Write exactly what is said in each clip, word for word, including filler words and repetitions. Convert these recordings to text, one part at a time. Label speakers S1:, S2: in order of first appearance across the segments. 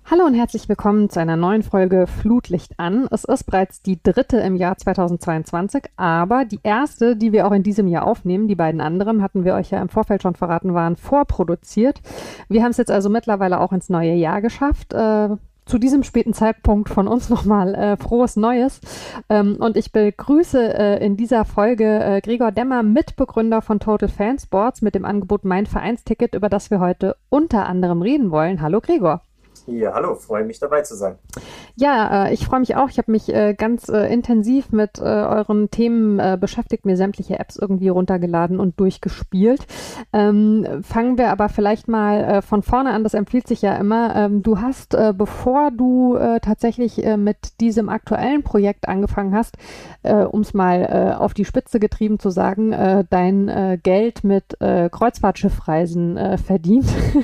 S1: Hallo und herzlich willkommen zu einer neuen Folge Flutlicht an. Es ist bereits die dritte im Jahr zweitausendzweiundzwanzig, aber die erste, die wir auch in diesem Jahr aufnehmen. Die beiden anderen, hatten wir euch ja im Vorfeld schon verraten, waren vorproduziert. Wir haben es jetzt also mittlerweile auch ins neue Jahr geschafft. Äh, zu diesem späten Zeitpunkt von uns nochmal äh, frohes Neues. Ähm, und ich begrüße äh, in dieser Folge äh, Gregor Demmer, Mitbegründer von Total Fansports, mit dem Angebot Mein Vereinsticket, über das wir heute unter anderem reden wollen. Hallo Gregor.
S2: Ja, hallo, freue mich dabei zu sein.
S1: Ja, äh, ich freue mich auch. Ich habe mich äh, ganz äh, intensiv mit äh, euren Themen äh, beschäftigt, mir sämtliche Apps irgendwie runtergeladen und durchgespielt. Ähm, fangen wir aber vielleicht mal äh, von vorne an, das empfiehlt sich ja immer. Ähm, du hast, äh, bevor du äh, tatsächlich äh, mit diesem aktuellen Projekt angefangen hast, äh, um es mal äh, auf die Spitze getrieben zu sagen, äh, dein äh, Geld mit äh, Kreuzfahrtschiffreisen äh, verdient.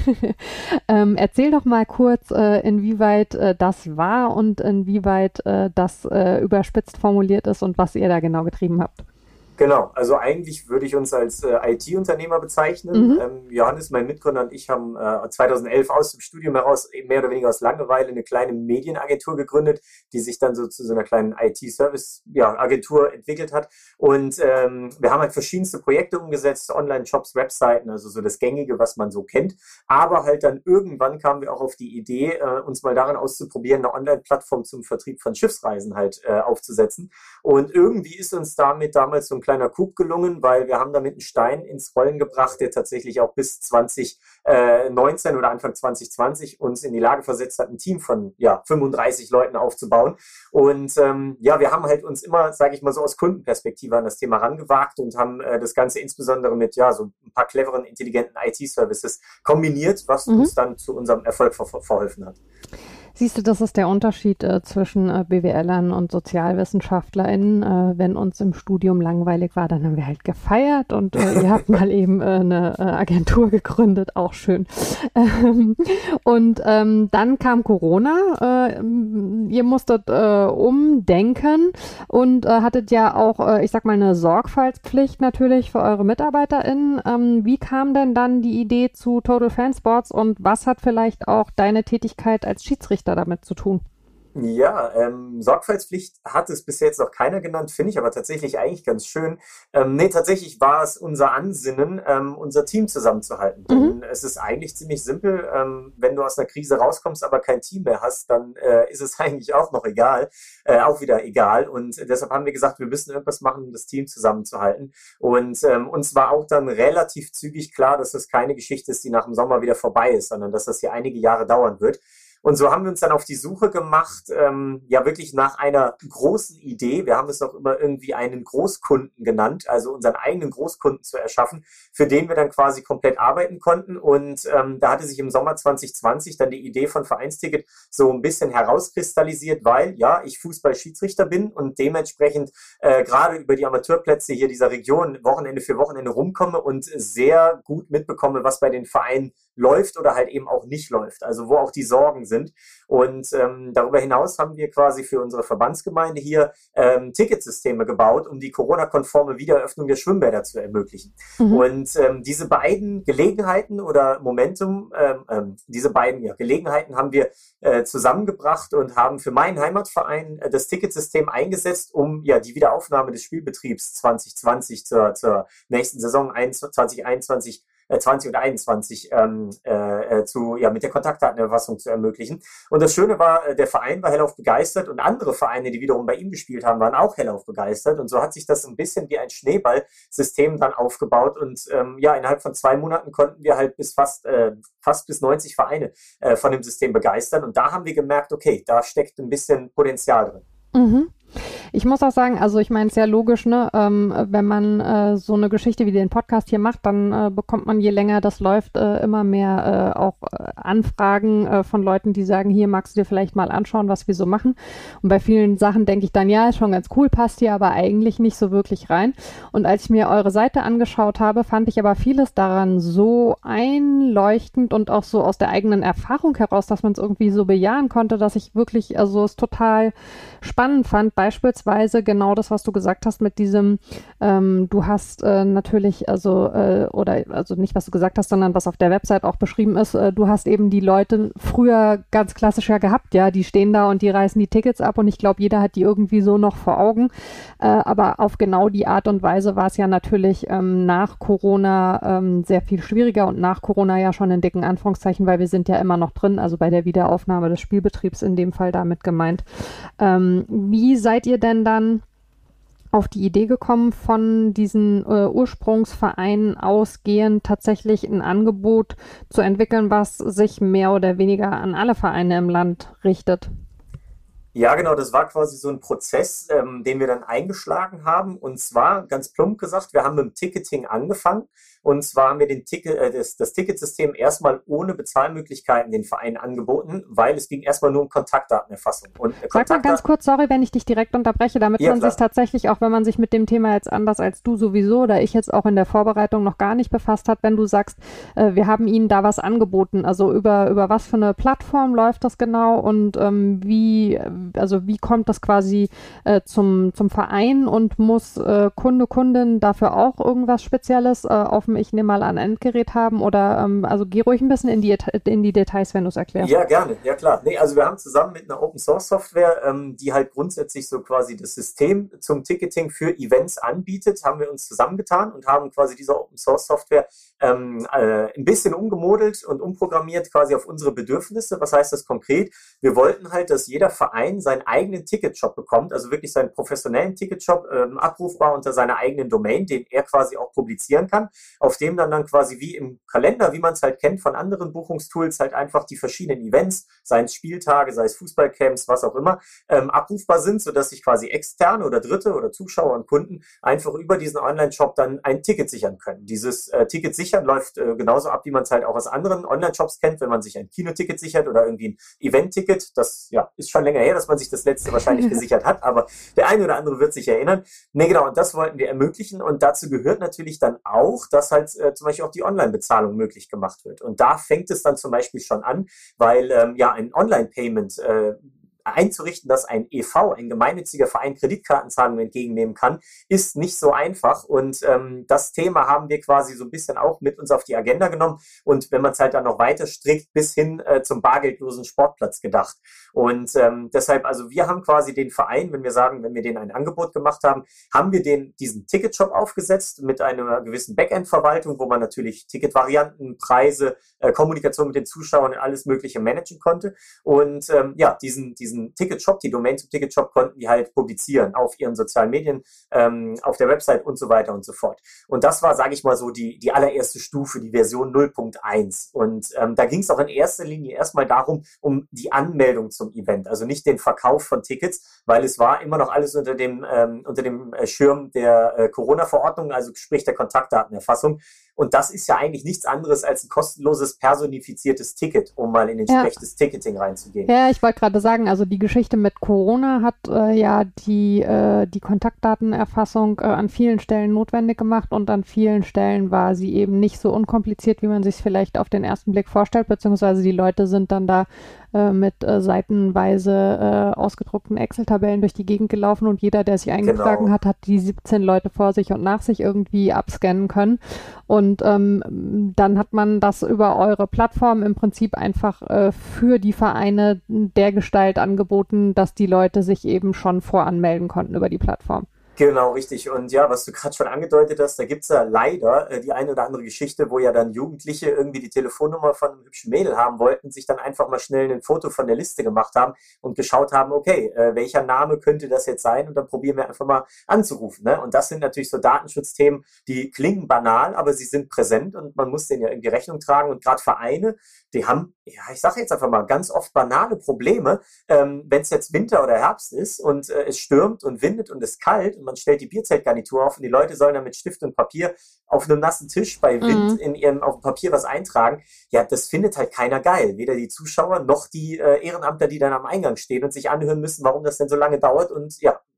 S1: ähm, erzähl doch mal kurz, äh, inwieweit äh, das war und inwieweit äh, das äh, überspitzt formuliert ist und was ihr da genau getrieben habt.
S2: Genau, also eigentlich würde ich uns als äh, I T-Unternehmer bezeichnen.
S1: Mhm.
S2: Ähm, Johannes, mein Mitgründer, und ich haben äh, zweitausendelf aus dem Studium heraus, mehr oder weniger aus Langeweile, eine kleine Medienagentur gegründet, die sich dann so zu so einer kleinen I T-Service-Agentur ja, entwickelt hat. Und ähm, wir haben halt verschiedenste Projekte umgesetzt, Online-Shops, Webseiten, also so das Gängige, was man so kennt. Aber halt dann irgendwann kamen wir auch auf die Idee, äh, uns mal daran auszuprobieren, eine Online-Plattform zum Vertrieb von Schiffsreisen halt äh, aufzusetzen. Und irgendwie ist uns damit damals so ein kleiner Coup gelungen, weil wir haben damit einen Stein ins Rollen gebracht, der tatsächlich auch bis zwanzig neunzehn oder Anfang zwanzig zwanzig uns in die Lage versetzt hat, ein Team von ja fünfunddreißig Leuten aufzubauen. Und ähm, ja, wir haben halt uns immer, sage ich mal so, aus Kundenperspektive an das Thema rangewagt und haben äh, das Ganze insbesondere mit ja so ein paar cleveren, intelligenten I T-Services kombiniert, was
S1: Mhm.
S2: uns dann zu unserem Erfolg ver verholfen hat.
S1: Siehst du, das ist der Unterschied äh, zwischen äh, BWLern und SozialwissenschaftlerInnen. Äh, wenn uns im Studium langweilig war, dann haben wir halt gefeiert und äh, ihr habt mal eben äh, eine äh, Agentur gegründet, auch schön. Ähm, und ähm, dann kam Corona, äh, ihr musstet äh, umdenken und äh, hattet ja auch, äh, ich sag mal, eine Sorgfaltspflicht natürlich für eure MitarbeiterInnen. Ähm, wie kam denn dann die Idee zu Total Fansports und was hat vielleicht auch deine Tätigkeit als Schiedsrichter damit zu tun?
S2: Ja, ähm, Sorgfaltspflicht hat es bis jetzt noch keiner genannt, finde ich aber tatsächlich eigentlich ganz schön. Ähm, nee, tatsächlich war es unser Ansinnen, ähm, unser Team zusammenzuhalten.
S1: Mhm.
S2: Denn es ist eigentlich ziemlich simpel. Ähm, wenn du aus einer Krise rauskommst, aber kein Team mehr hast, dann äh, ist es eigentlich auch noch egal, äh, auch wieder egal. Und deshalb haben wir gesagt, wir müssen irgendwas machen, um das Team zusammenzuhalten. Und ähm, uns war auch dann relativ zügig klar, dass das keine Geschichte ist, die nach dem Sommer wieder vorbei ist, sondern dass das hier einige Jahre dauern wird. Und so haben wir uns dann auf die Suche gemacht, ähm, ja wirklich nach einer großen Idee. Wir haben es auch immer irgendwie einen Großkunden genannt, also unseren eigenen Großkunden zu erschaffen, für den wir dann quasi komplett arbeiten konnten. Und ähm, da hatte sich im Sommer zwanzig zwanzig dann die Idee von Vereinsticket so ein bisschen herauskristallisiert, weil ja, ich Fußball-Schiedsrichter bin und dementsprechend äh, gerade über die Amateurplätze hier dieser Region Wochenende für Wochenende rumkomme und sehr gut mitbekomme, was bei den Vereinen läuft oder halt eben auch nicht läuft, also wo auch die Sorgen sind. Und ähm, darüber hinaus haben wir quasi für unsere Verbandsgemeinde hier ähm, Ticketsysteme gebaut, um die Corona-konforme Wiedereröffnung der Schwimmbäder zu ermöglichen.
S1: Mhm.
S2: Und ähm, diese beiden Gelegenheiten oder Momentum, ähm, ähm, diese beiden ja, Gelegenheiten haben wir äh, zusammengebracht und haben für meinen Heimatverein äh, das Ticketsystem eingesetzt, um ja die Wiederaufnahme des Spielbetriebs zwanzig zwanzig zur, zur nächsten Saison zwanzig einundzwanzig zwanzig und einundzwanzig ähm, äh, zu, ja, mit der Kontaktdatenerfassung zu ermöglichen. Und das Schöne war, der Verein war hellauf begeistert und andere Vereine, die wiederum bei ihm gespielt haben, waren auch hellauf begeistert. Und so hat sich das ein bisschen wie ein Schneeballsystem dann aufgebaut. Und ähm, ja, innerhalb von zwei Monaten konnten wir halt bis fast, äh, fast bis neunzig Vereine äh, von dem System begeistern. Und da haben wir gemerkt, okay, da steckt ein bisschen Potenzial drin.
S1: Mhm. Ich muss auch sagen, also ich meine, es ist ja logisch, ne, ähm, wenn man äh, so eine Geschichte wie den Podcast hier macht, dann äh, bekommt man, je länger das läuft, äh, immer mehr äh, auch äh, Anfragen äh, von Leuten, die sagen, hier magst du dir vielleicht mal anschauen, was wir so machen. Und bei vielen Sachen denke ich dann, ja, ist schon ganz cool, passt hier aber eigentlich nicht so wirklich rein. Und als ich mir eure Seite angeschaut habe, fand ich aber vieles daran so einleuchtend und auch so aus der eigenen Erfahrung heraus, dass man es irgendwie so bejahen konnte, dass ich wirklich, also es total spannend fand, beispielsweise genau das, was du gesagt hast mit diesem, ähm, du hast äh, natürlich, also, äh, oder, also nicht, was du gesagt hast, sondern was auf der Website auch beschrieben ist, äh, du hast eben die Leute früher ganz klassisch ja gehabt, ja, die stehen da und die reißen die Tickets ab und ich glaube, jeder hat die irgendwie so noch vor Augen, äh, aber auf genau die Art und Weise war es ja natürlich ähm, nach Corona ähm, sehr viel schwieriger und nach Corona ja schon in dicken Anführungszeichen, weil wir sind ja immer noch drin, also bei der Wiederaufnahme des Spielbetriebs in dem Fall damit gemeint. Ähm, wie seid ihr denn dann auf die Idee gekommen, von diesen äh, Ursprungsvereinen ausgehend tatsächlich ein Angebot zu entwickeln, was sich mehr oder weniger an alle Vereine im Land richtet?
S2: Ja, genau, das war quasi so ein Prozess, ähm, den wir dann eingeschlagen haben. Und zwar, ganz plump gesagt, wir haben mit dem Ticketing angefangen. Und zwar haben wir den Ticket, äh, das, das Ticketsystem erstmal ohne Bezahlmöglichkeiten den Vereinen angeboten, weil es ging erstmal nur um Kontaktdatenerfassung. Und äh,
S1: Sag mal ganz kurz, sorry, wenn ich dich direkt unterbreche, damit
S2: Ja,
S1: man
S2: klar.
S1: sich tatsächlich, auch wenn man sich mit dem Thema jetzt anders als du sowieso oder ich jetzt auch in der Vorbereitung noch gar nicht befasst hat, wenn du sagst, äh, wir haben ihnen da was angeboten, also über, über was für eine Plattform läuft das genau und ähm, wie, also wie kommt das quasi äh, zum, zum Verein und muss äh, Kunde, Kundin dafür auch irgendwas Spezielles äh, auf dem, ich nehme mal an, Endgerät haben oder, ähm, also geh ruhig ein bisschen in die, in die Details, wenn du es erklärst.
S2: Ja, gerne, ja klar. Nee, also wir haben zusammen mit einer Open Source Software, ähm, die halt grundsätzlich so quasi das System zum Ticketing für Events anbietet, haben wir uns zusammengetan und haben quasi diese Open Source Software ähm, äh, ein bisschen umgemodelt und umprogrammiert quasi auf unsere Bedürfnisse. Was heißt das konkret? Wir wollten halt, dass jeder Verein seinen eigenen Ticketshop bekommt, also wirklich seinen professionellen Ticketshop, ähm, abrufbar unter seiner eigenen Domain, den er quasi auch publizieren kann, auf dem dann dann quasi wie im Kalender, wie man es halt kennt von anderen Buchungstools, halt einfach die verschiedenen Events, seien es Spieltage, sei es Fußballcamps, was auch immer, ähm, abrufbar sind, sodass sich quasi Externe oder Dritte oder Zuschauer und Kunden einfach über diesen Online-Shop dann ein Ticket sichern können. Dieses äh, Ticket sichern läuft äh, genauso ab, wie man es halt auch aus anderen Online-Shops kennt, wenn man sich ein Kinoticket sichert oder irgendwie ein Event-Ticket. Das ja, ist schon länger her, dass man sich das letzte wahrscheinlich gesichert hat, aber der eine oder andere wird sich erinnern. Ne, genau, und das wollten wir ermöglichen und dazu gehört natürlich dann auch, dass halt äh, zum Beispiel auch die Online-Bezahlung möglich gemacht wird. Und da fängt es dann zum Beispiel schon an, weil ähm, ja ein Online-Payment äh, einzurichten, dass ein E V, ein gemeinnütziger Verein, Kreditkartenzahlungen entgegennehmen kann, ist nicht so einfach. Und ähm, das Thema haben wir quasi so ein bisschen auch mit uns auf die Agenda genommen. Und wenn man es halt dann noch weiter strickt, bis hin äh, zum bargeldlosen Sportplatz gedacht. Und ähm, deshalb, also wir haben quasi den Verein, wenn wir sagen, wenn wir denen ein Angebot gemacht haben, haben wir den, diesen Ticketshop aufgesetzt mit einer gewissen Backend-Verwaltung, wo man natürlich Ticketvarianten, Preise, äh, Kommunikation mit den Zuschauern und alles Mögliche managen konnte. Und ähm, ja, diesen, diesen Ticketshop, die Domain zum Ticketshop konnten die halt publizieren auf ihren sozialen Medien, ähm, auf der Website und so weiter und so fort. Und das war, sage ich mal so, die, die allererste Stufe, die Version null Punkt eins. Und ähm, da ging es auch in erster Linie erstmal darum, um die Anmeldung zum Event, also nicht den Verkauf von Tickets, weil es war immer noch alles unter dem, ähm, unter dem Schirm der äh, Corona-Verordnung, also sprich der Kontaktdatenerfassung. Und das ist ja eigentlich nichts anderes als ein kostenloses, personifiziertes Ticket, um mal in den
S1: Ja.
S2: Sprech des Ticketing reinzugehen.
S1: Ja, ich wollte gerade sagen, also die Geschichte mit Corona hat äh, ja die, äh, die Kontaktdatenerfassung äh, an vielen Stellen notwendig gemacht und an vielen Stellen war sie eben nicht so unkompliziert, wie man sich es vielleicht auf den ersten Blick vorstellt, beziehungsweise die Leute sind dann da äh, mit äh, seitenweise äh, ausgedruckten Excel-Tabellen durch die Gegend gelaufen und jeder, der sich eingetragen
S2: Genau.
S1: hat, hat die siebzehn Leute vor sich und nach sich irgendwie abscannen können. Und ähm, dann hat man das über eure Plattform im Prinzip einfach äh, für die Vereine der Gestalt angeboten, dass die Leute sich eben schon voranmelden konnten über die Plattform.
S2: Genau, richtig. Und ja, was du gerade schon angedeutet hast, da gibt's ja leider äh, die eine oder andere Geschichte, wo ja dann Jugendliche irgendwie die Telefonnummer von einem hübschen Mädel haben wollten, sich dann einfach mal schnell ein Foto von der Liste gemacht haben und geschaut haben, okay, äh, welcher Name könnte das jetzt sein? Und dann probieren wir einfach mal anzurufen. Ne? Und das sind natürlich so Datenschutzthemen, die klingen banal, aber sie sind präsent und man muss denen ja irgendwie Rechnung tragen. Und gerade Vereine, die haben, ja, ich sage jetzt einfach mal, ganz oft banale Probleme, ähm, wenn es jetzt Winter oder Herbst ist und äh, es stürmt und windet und es ist kalt und man stellt die Bierzeltgarnitur auf und die Leute sollen dann mit Stift und Papier auf einem nassen Tisch bei Wind
S1: Mhm.
S2: in ihrem, auf dem Papier was eintragen. Ja, das findet halt keiner geil. Weder die Zuschauer noch die äh, Ehrenamtler, die dann am Eingang stehen und sich anhören müssen, warum das denn so lange dauert und ja,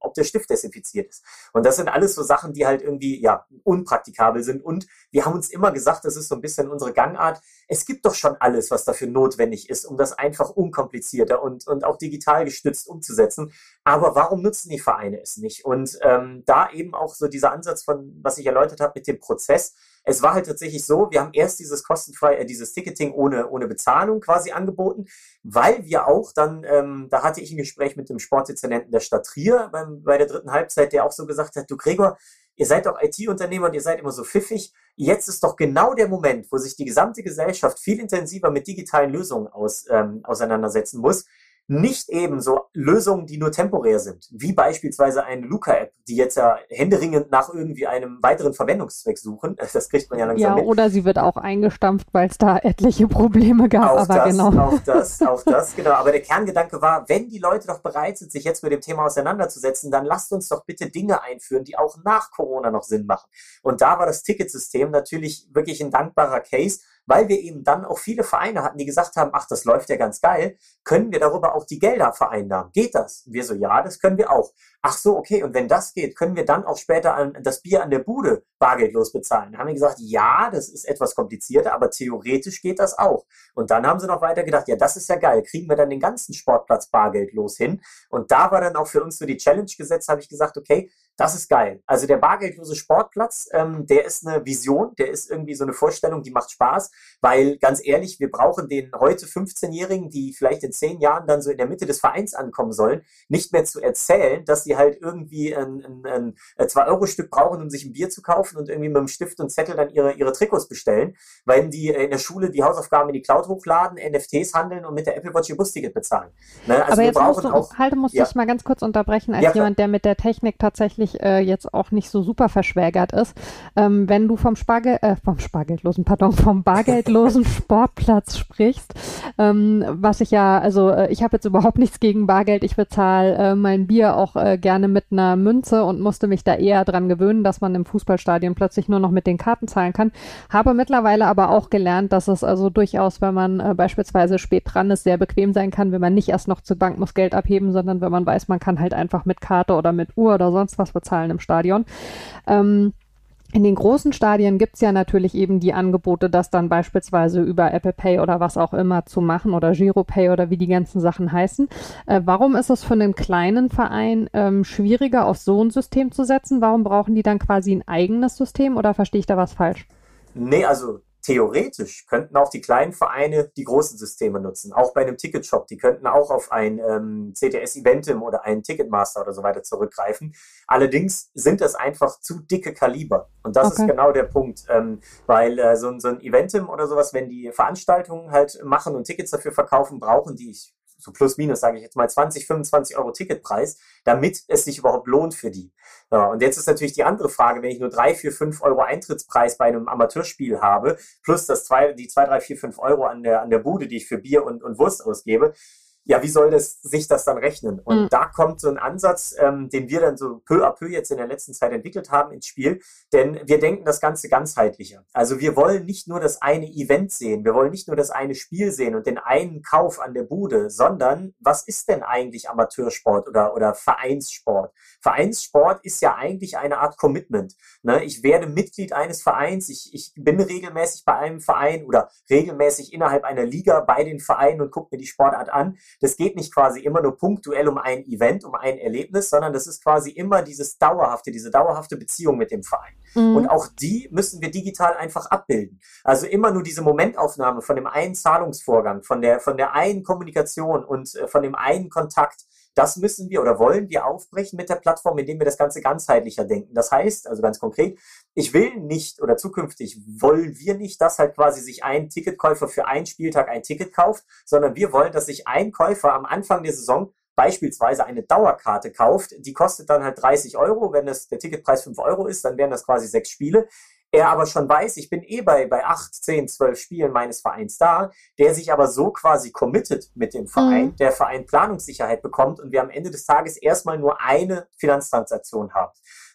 S2: ob der Stift desinfiziert ist. Und das sind alles so Sachen, die halt irgendwie, ja, unpraktikabel sind. Und wir haben uns immer gesagt, das ist so ein bisschen unsere Gangart, es gibt doch schon alles, was dafür notwendig ist, um das einfach unkomplizierter und, und auch digital gestützt umzusetzen. Aber warum nutzen die Vereine es nicht? Und ähm, da eben auch so dieser Ansatz von, was ich erläutert habe mit dem Prozess. Es war halt tatsächlich so, wir haben erst dieses kostenfrei, äh, dieses Ticketing ohne, ohne Bezahlung quasi angeboten, weil wir auch dann, ähm, da hatte ich ein Gespräch mit dem Sportdezernenten der Stadt Trier beim, bei der dritten Halbzeit, der auch so gesagt hat, du Gregor, ihr seid doch I T-Unternehmer und ihr seid immer so pfiffig. Jetzt ist doch genau der Moment, wo sich die gesamte Gesellschaft viel intensiver mit digitalen Lösungen aus, ähm, auseinandersetzen muss. Nicht eben so Lösungen, die nur temporär sind, wie beispielsweise eine Luca-App, die jetzt ja händeringend nach irgendwie einem weiteren Verwendungszweck suchen. Das kriegt man ja langsam
S1: ja,
S2: mit.
S1: Oder sie wird auch eingestampft, weil es da etliche Probleme gab.
S2: Auch
S1: aber
S2: das,
S1: genau.
S2: auch das, auch das, genau. Aber der Kerngedanke war, wenn die Leute doch bereit sind, sich jetzt mit dem Thema auseinanderzusetzen, dann lasst uns doch bitte Dinge einführen, die auch nach Corona noch Sinn machen. Und da war das Ticketsystem natürlich wirklich ein dankbarer Case, weil wir eben dann auch viele Vereine hatten, die gesagt haben, ach, das läuft ja ganz geil, können wir darüber auch die Gelder vereinnahmen? Geht das? Wir so, ja, das können wir auch. Ach so, okay, und wenn das geht, können wir dann auch später an das Bier an der Bude bargeldlos bezahlen? Da haben wir gesagt, ja, das ist etwas komplizierter, aber theoretisch geht das auch. Und dann haben sie noch weiter gedacht, ja, das ist ja geil, kriegen wir dann den ganzen Sportplatz bargeldlos hin? Und da war dann auch für uns so die Challenge gesetzt, habe ich gesagt, okay, das ist geil. Also der bargeldlose Sportplatz, ähm, der ist eine Vision, der ist irgendwie so eine Vorstellung, die macht Spaß, weil ganz ehrlich, wir brauchen den heute fünfzehnjährigen, die vielleicht in zehn Jahren dann so in der Mitte des Vereins ankommen sollen, nicht mehr zu erzählen, dass sie halt irgendwie ein, ein, ein zwei Euro Stück brauchen, um sich ein Bier zu kaufen und irgendwie mit einem Stift und Zettel dann ihre, ihre Trikots bestellen, weil die in der Schule die Hausaufgaben in die Cloud hochladen, N F Ts handeln und mit der Apple Watch ihr Busticket bezahlen. Ne? Also
S1: Aber
S2: wir
S1: jetzt
S2: brauchen
S1: musst du,
S2: auch,
S1: Halte, musste
S2: ja.
S1: ich mal ganz kurz unterbrechen, als
S2: Ja, klar.
S1: jemand, der mit der Technik tatsächlich äh, jetzt auch nicht so super verschwägert ist. Ähm, wenn du vom Spargel, äh, vom Spargeldlosen, pardon, vom bargeldlosen Sportplatz sprichst, ähm, was ich ja, also äh, ich habe jetzt überhaupt nichts gegen Bargeld, ich bezahle äh, mein Bier auch äh, gerne mit einer Münze und musste mich da eher dran gewöhnen, dass man im Fußballstadion plötzlich nur noch mit den Karten zahlen kann. Habe mittlerweile aber auch gelernt, dass es also durchaus, wenn man äh, beispielsweise spät dran ist, sehr bequem sein kann, wenn man nicht erst noch zur Bank muss Geld abheben, sondern wenn man weiß, man kann halt einfach mit Karte oder mit Uhr oder sonst was bezahlen im Stadion. Ähm, In den großen Stadien gibt's ja natürlich eben die Angebote, das dann beispielsweise über Apple Pay oder was auch immer zu machen oder Giropay oder wie die ganzen Sachen heißen. Äh, warum ist es für einen kleinen Verein ähm, schwieriger, auf so ein System zu setzen? Warum brauchen die dann quasi ein eigenes System oder verstehe ich da was falsch?
S2: Nee, also theoretisch könnten auch die kleinen Vereine die großen Systeme nutzen. Auch bei einem Ticketshop. Die könnten auch auf ein ähm, C T S Eventim oder einen Ticketmaster oder so weiter zurückgreifen. Allerdings sind das einfach zu dicke Kaliber. Und das
S1: Okay.
S2: ist genau der Punkt. Ähm, weil äh, so, so ein Eventim oder sowas, wenn die Veranstaltungen halt machen und Tickets dafür verkaufen, brauchen die, ich so plus minus, sage ich jetzt mal, zwanzig, fünfundzwanzig Euro Ticketpreis, damit es sich überhaupt lohnt für die. Ja, und jetzt ist natürlich die andere Frage, wenn ich nur drei, vier, fünf Euro Eintrittspreis bei einem Amateurspiel habe, plus das zwei, die zwei, drei, vier, fünf Euro an der, an der Bude, die ich für Bier und, und Wurst ausgebe, ja, wie soll das, sich das dann rechnen? Und
S1: Mhm.
S2: da kommt so ein Ansatz, ähm, den wir dann so peu à peu jetzt in der letzten Zeit entwickelt haben ins Spiel, denn wir denken das Ganze ganzheitlicher. Also wir wollen nicht nur das eine Event sehen, wir wollen nicht nur das eine Spiel sehen und den einen Kauf an der Bude, sondern was ist denn eigentlich Amateursport oder, oder Vereinssport? Vereinssport ist ja eigentlich eine Art Commitment. Ne? Ich werde Mitglied eines Vereins, ich, ich bin regelmäßig bei einem Verein oder regelmäßig innerhalb einer Liga bei den Vereinen und gucke mir die Sportart an. Das geht nicht quasi immer nur punktuell um ein Event, um ein Erlebnis, sondern das ist quasi immer dieses dauerhafte, diese dauerhafte Beziehung mit dem Verein.
S1: Mhm.
S2: Und auch die müssen wir digital einfach abbilden. Also immer nur diese Momentaufnahme von dem einen Zahlungsvorgang, von der, von der einen Kommunikation und äh, von dem einen Kontakt. Das müssen wir oder wollen wir aufbrechen mit der Plattform, indem wir das Ganze ganzheitlicher denken. Das heißt, also ganz konkret, ich will nicht oder zukünftig wollen wir nicht, dass halt quasi sich ein Ticketkäufer für einen Spieltag ein Ticket kauft, sondern wir wollen, dass sich ein Käufer am Anfang der Saison beispielsweise eine Dauerkarte kauft. Die kostet dann halt dreißig Euro. Wenn das der Ticketpreis fünf Euro ist, dann wären das quasi sechs Spiele. Er aber schon weiß, ich bin eh bei, bei acht, zehn, zwölf Spielen meines Vereins da, der sich aber so quasi committet mit dem Verein,
S1: Mhm.
S2: der Verein Planungssicherheit bekommt und wir am Ende des Tages erstmal nur eine Finanztransaktion haben.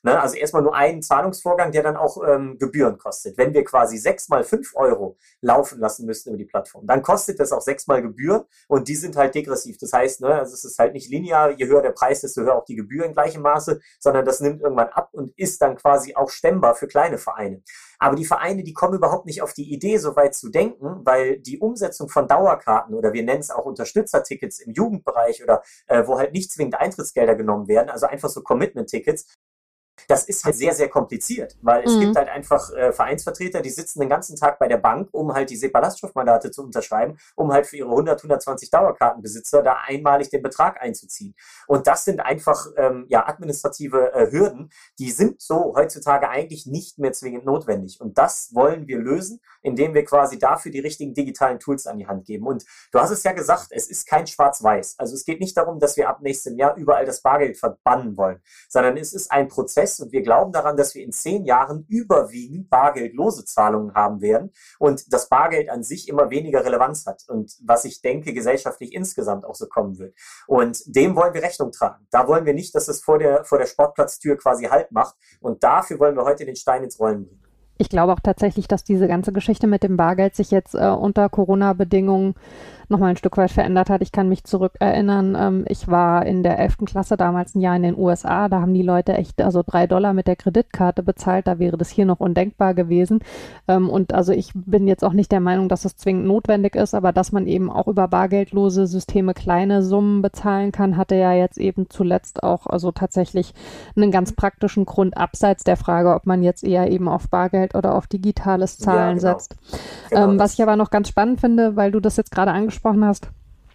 S2: Ne? Also erstmal nur einen Zahlungsvorgang, der dann auch ähm, Gebühren kostet. Wenn wir quasi sechs mal fünf Euro laufen lassen müssten über die Plattform, dann kostet das auch sechs mal Gebühren und die sind halt degressiv. Das heißt, ne, also es ist halt nicht linear, je höher der Preis, desto höher auch die Gebühren in gleichem Maße, sondern das nimmt irgendwann ab und ist dann quasi auch stemmbar für kleine Vereine. Aber die Vereine, die kommen überhaupt nicht auf die Idee, so weit zu denken, weil die Umsetzung von Dauerkarten oder wir nennen es auch Unterstützertickets im Jugendbereich oder äh, wo halt nicht zwingend Eintrittsgelder genommen werden, also einfach so Commitment-Tickets, das ist halt sehr, sehr kompliziert, weil es mhm. gibt halt einfach äh, Vereinsvertreter, die sitzen den ganzen Tag bei der Bank, um halt die SEPA-Lastschriftmandate zu unterschreiben, um halt für ihre hundert, hundertzwanzig Dauerkartenbesitzer da einmalig den Betrag einzuziehen. Und das sind einfach ähm, ja administrative äh, Hürden, die sind so heutzutage eigentlich nicht mehr zwingend notwendig. Und das wollen wir lösen, indem wir quasi dafür die richtigen digitalen Tools an die Hand geben. Und du hast es ja gesagt, es ist kein Schwarz-Weiß. Also es geht nicht darum, dass wir ab nächstem Jahr überall das Bargeld verbannen wollen, sondern es ist ein Prozess, und wir glauben daran, dass wir in zehn Jahren überwiegend bargeldlose Zahlungen haben werden und das Bargeld an sich immer weniger Relevanz hat und was ich denke, gesellschaftlich insgesamt auch so kommen wird. Und dem wollen wir Rechnung tragen. Da wollen wir nicht, dass es vor der, vor der Sportplatztür quasi Halt macht und dafür wollen wir heute den Stein ins Rollen bringen.
S1: Ich glaube auch tatsächlich, dass diese ganze Geschichte mit dem Bargeld sich jetzt äh, unter Corona-Bedingungen nochmal ein Stück weit verändert hat. Ich kann mich zurückerinnern, ähm, ich war in der elften Klasse damals ein Jahr in den U S A, da haben die Leute echt also drei Dollar mit der Kreditkarte bezahlt, da wäre das hier noch undenkbar gewesen. Ähm, und also ich bin jetzt auch nicht der Meinung, dass es zwingend notwendig ist, aber dass man eben auch über bargeldlose Systeme kleine Summen bezahlen kann, hatte ja jetzt eben zuletzt auch also tatsächlich einen ganz praktischen Grund, abseits der Frage, ob man jetzt eher eben auf Bargeld oder auf digitales Zahlen ja, genau. setzt. Genau, ähm, was ich aber noch ganz spannend finde, weil du das jetzt gerade angesprochen hast,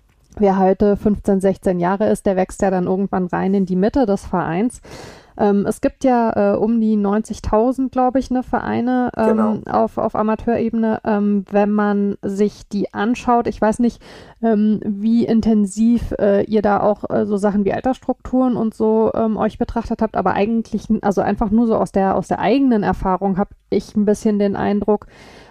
S1: wer heute fünfzehn, sechzehn Jahre ist, der wächst ja dann irgendwann rein in die Mitte des Vereins. Ähm, es gibt ja äh, um die neunzigtausend, glaube ich, ne, Vereine ähm, genau. auf, auf Amateurebene. Ähm, wenn man sich die anschaut, ich weiß nicht, ähm, wie intensiv äh, ihr da auch äh, so Sachen wie Altersstrukturen und so ähm, euch betrachtet habt, aber eigentlich, also einfach nur so aus der, aus der eigenen Erfahrung habe ich ein bisschen den Eindruck,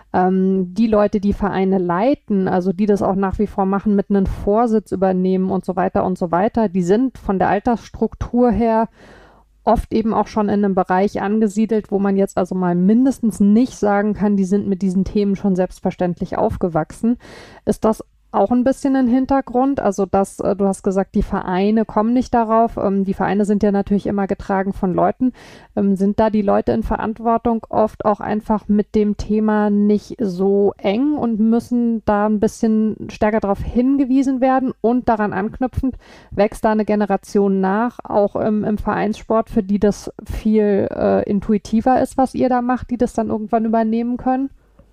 S1: Ähm, die Leute, die Vereine leiten, also die das auch nach wie vor machen, mit einem Vorsitz übernehmen und so weiter und so weiter, die sind von der Altersstruktur her oft eben auch schon in einem Bereich angesiedelt, wo man jetzt also mal mindestens nicht sagen kann, die sind mit diesen Themen schon selbstverständlich aufgewachsen. Ist das auch ein bisschen ein Hintergrund? Also dass, äh, du hast gesagt, die Vereine kommen nicht darauf. Ähm, die Vereine sind ja natürlich immer getragen von Leuten. Ähm, sind da die Leute in Verantwortung oft auch einfach mit dem Thema nicht so eng und müssen da ein bisschen stärker darauf hingewiesen werden und daran anknüpfend wächst da eine Generation nach, auch im, im Vereinssport, für die das viel äh, intuitiver ist, was ihr da macht, die das dann irgendwann übernehmen können?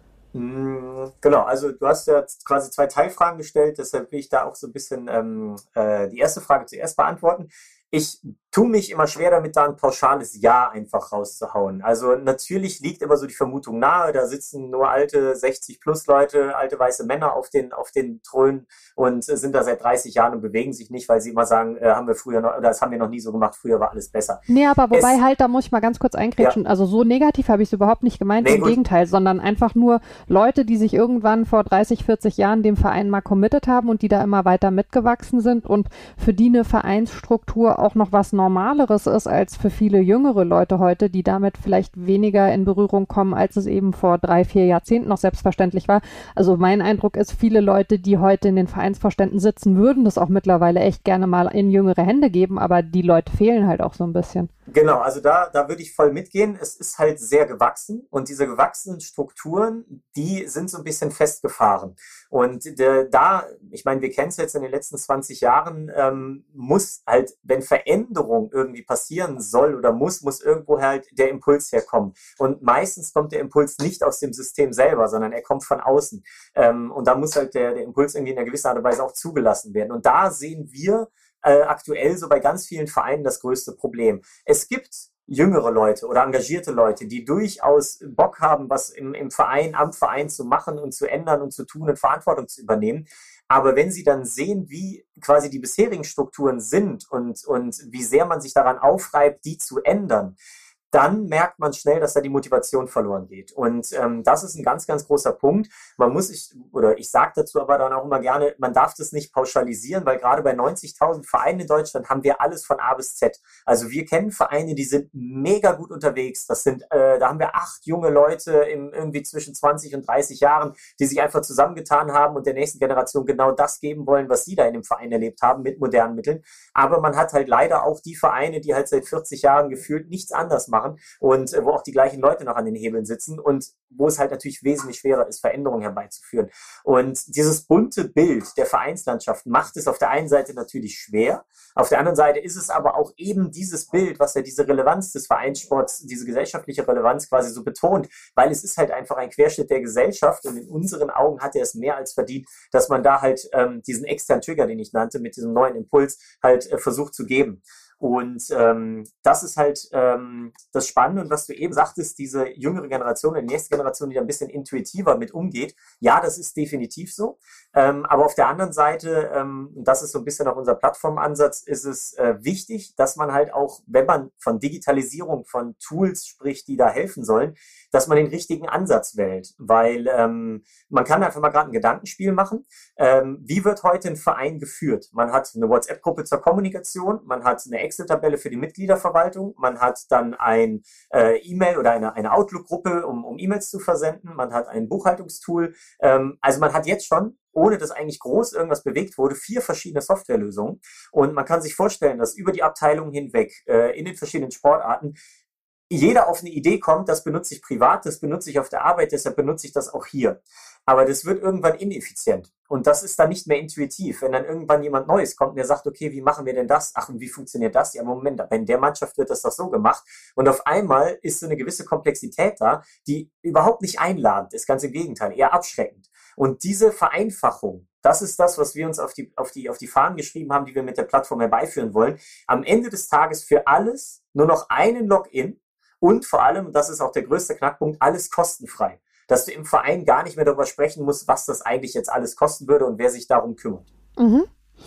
S2: Genau, also du hast ja quasi zwei Teilfragen gestellt, deshalb will ich da auch so ein bisschen ähm, äh, die erste Frage zuerst beantworten. Ich tue mich immer schwer damit, da ein pauschales Ja einfach rauszuhauen. Also natürlich liegt immer so die Vermutung nahe, da sitzen nur alte sechzig plus Leute, alte weiße Männer auf den, auf den Thronen und äh, sind da seit dreißig Jahren und bewegen sich nicht, weil sie immer sagen, äh, haben wir früher noch, oder das haben wir noch nie so gemacht, früher war alles besser.
S1: Nee, aber wobei es, halt, da muss ich mal ganz kurz eingrätschen, ja. Also so negativ habe ich es überhaupt nicht gemeint, nee, im gut. Gegenteil, sondern einfach nur Leute, die sich irgendwann vor dreißig, vierzig Jahren dem Verein mal committed haben und die da immer weiter mitgewachsen sind und für die eine Vereinsstruktur auch noch was Normaleres ist als für viele jüngere Leute heute, die damit vielleicht weniger in Berührung kommen, als es eben vor drei, vier Jahrzehnten noch selbstverständlich war. Also mein Eindruck ist, viele Leute, die heute in den Vereinsvorständen sitzen, würden das auch mittlerweile echt gerne mal in jüngere Hände geben, aber die Leute fehlen halt auch so ein bisschen.
S2: Genau, also da, da würde ich voll mitgehen. Es ist halt sehr gewachsen und diese gewachsenen Strukturen, die sind so ein bisschen festgefahren. Und der, da, ich meine, wir kennen es jetzt in den letzten zwanzig Jahren, ähm, muss halt, wenn Veränderung irgendwie passieren soll oder muss, muss irgendwo halt der Impuls herkommen. Und meistens kommt der Impuls nicht aus dem System selber, sondern er kommt von außen. Ähm, und da muss halt der, der Impuls irgendwie in einer gewissen Art und Weise auch zugelassen werden. Und da sehen wir äh, aktuell so bei ganz vielen Vereinen das größte Problem. Es gibt jüngere Leute oder engagierte Leute, die durchaus Bock haben, was im, im Verein, am Verein zu machen und zu ändern und zu tun und Verantwortung zu übernehmen. Aber wenn sie dann sehen, wie quasi die bisherigen Strukturen sind und, und wie sehr man sich daran aufreibt, die zu ändern, dann merkt man schnell, dass da die Motivation verloren geht. Und ähm, das ist ein ganz, ganz großer Punkt. Man muss sich, oder ich sage dazu aber dann auch immer gerne, man darf das nicht pauschalisieren, weil gerade bei neunzigtausend Vereinen in Deutschland haben wir alles von A bis Z. Also wir kennen Vereine, die sind mega gut unterwegs. Das sind, äh, da haben wir acht junge Leute im, irgendwie zwischen zwanzig und dreißig Jahren, die sich einfach zusammengetan haben und der nächsten Generation genau das geben wollen, was sie da in dem Verein erlebt haben, mit modernen Mitteln. Aber man hat halt leider auch die Vereine, die halt seit vierzig Jahren gefühlt nichts anders machen und äh, wo auch die gleichen Leute noch an den Hebeln sitzen und wo es halt natürlich wesentlich schwerer ist, Veränderungen herbeizuführen. Und dieses bunte Bild der Vereinslandschaft macht es auf der einen Seite natürlich schwer, auf der anderen Seite ist es aber auch eben dieses Bild, was ja diese Relevanz des Vereinssports, diese gesellschaftliche Relevanz quasi so betont, weil es ist halt einfach ein Querschnitt der Gesellschaft und in unseren Augen hat er es mehr als verdient, dass man da halt ähm, diesen externen Trigger, den ich nannte, mit diesem neuen Impuls halt äh, versucht zu geben. Und ähm, das ist halt ähm, das Spannende und was du eben sagtest, diese jüngere Generation, die nächste Generation, die da ein bisschen intuitiver mit umgeht. Ja, das ist definitiv so. Ähm, aber auf der anderen Seite, ähm, und das ist so ein bisschen auch unser Plattformansatz, ist es äh, wichtig, dass man halt auch, wenn man von Digitalisierung, von Tools spricht, die da helfen sollen, dass man den richtigen Ansatz wählt. Weil ähm, man kann einfach mal gerade ein Gedankenspiel machen. Ähm, wie wird heute ein Verein geführt? Man hat eine WhatsApp-Gruppe zur Kommunikation, man hat eine Excel-Tabelle für die Mitgliederverwaltung, man hat dann ein äh, E-Mail oder eine, eine Outlook-Gruppe, um, um E-Mails zu versenden, man hat ein Buchhaltungstool. Ähm, also man hat jetzt schon, ohne dass eigentlich groß irgendwas bewegt wurde, vier verschiedene Softwarelösungen. Und man kann sich vorstellen, dass über die Abteilungen hinweg äh, in den verschiedenen Sportarten jeder auf eine Idee kommt, das benutze ich privat, das benutze ich auf der Arbeit, deshalb benutze ich das auch hier. Aber das wird irgendwann ineffizient und das ist dann nicht mehr intuitiv. Wenn dann irgendwann jemand Neues kommt und der sagt, okay, wie machen wir denn das? Ach, und wie funktioniert das? Ja, Moment, bei der Mannschaft wird das doch so gemacht. Und auf einmal ist so eine gewisse Komplexität da, die überhaupt nicht einladend ist, ganz im Gegenteil, eher abschreckend. Und diese Vereinfachung, das ist das, was wir uns auf die, auf die, auf die Fahnen geschrieben haben, die wir mit der Plattform herbeiführen wollen. Am Ende des Tages für alles nur noch einen Login. Und vor allem, das ist auch der größte Knackpunkt, alles kostenfrei. Dass du im Verein gar nicht mehr darüber sprechen musst, was das eigentlich jetzt alles kosten würde und wer sich darum kümmert.
S1: Mhm.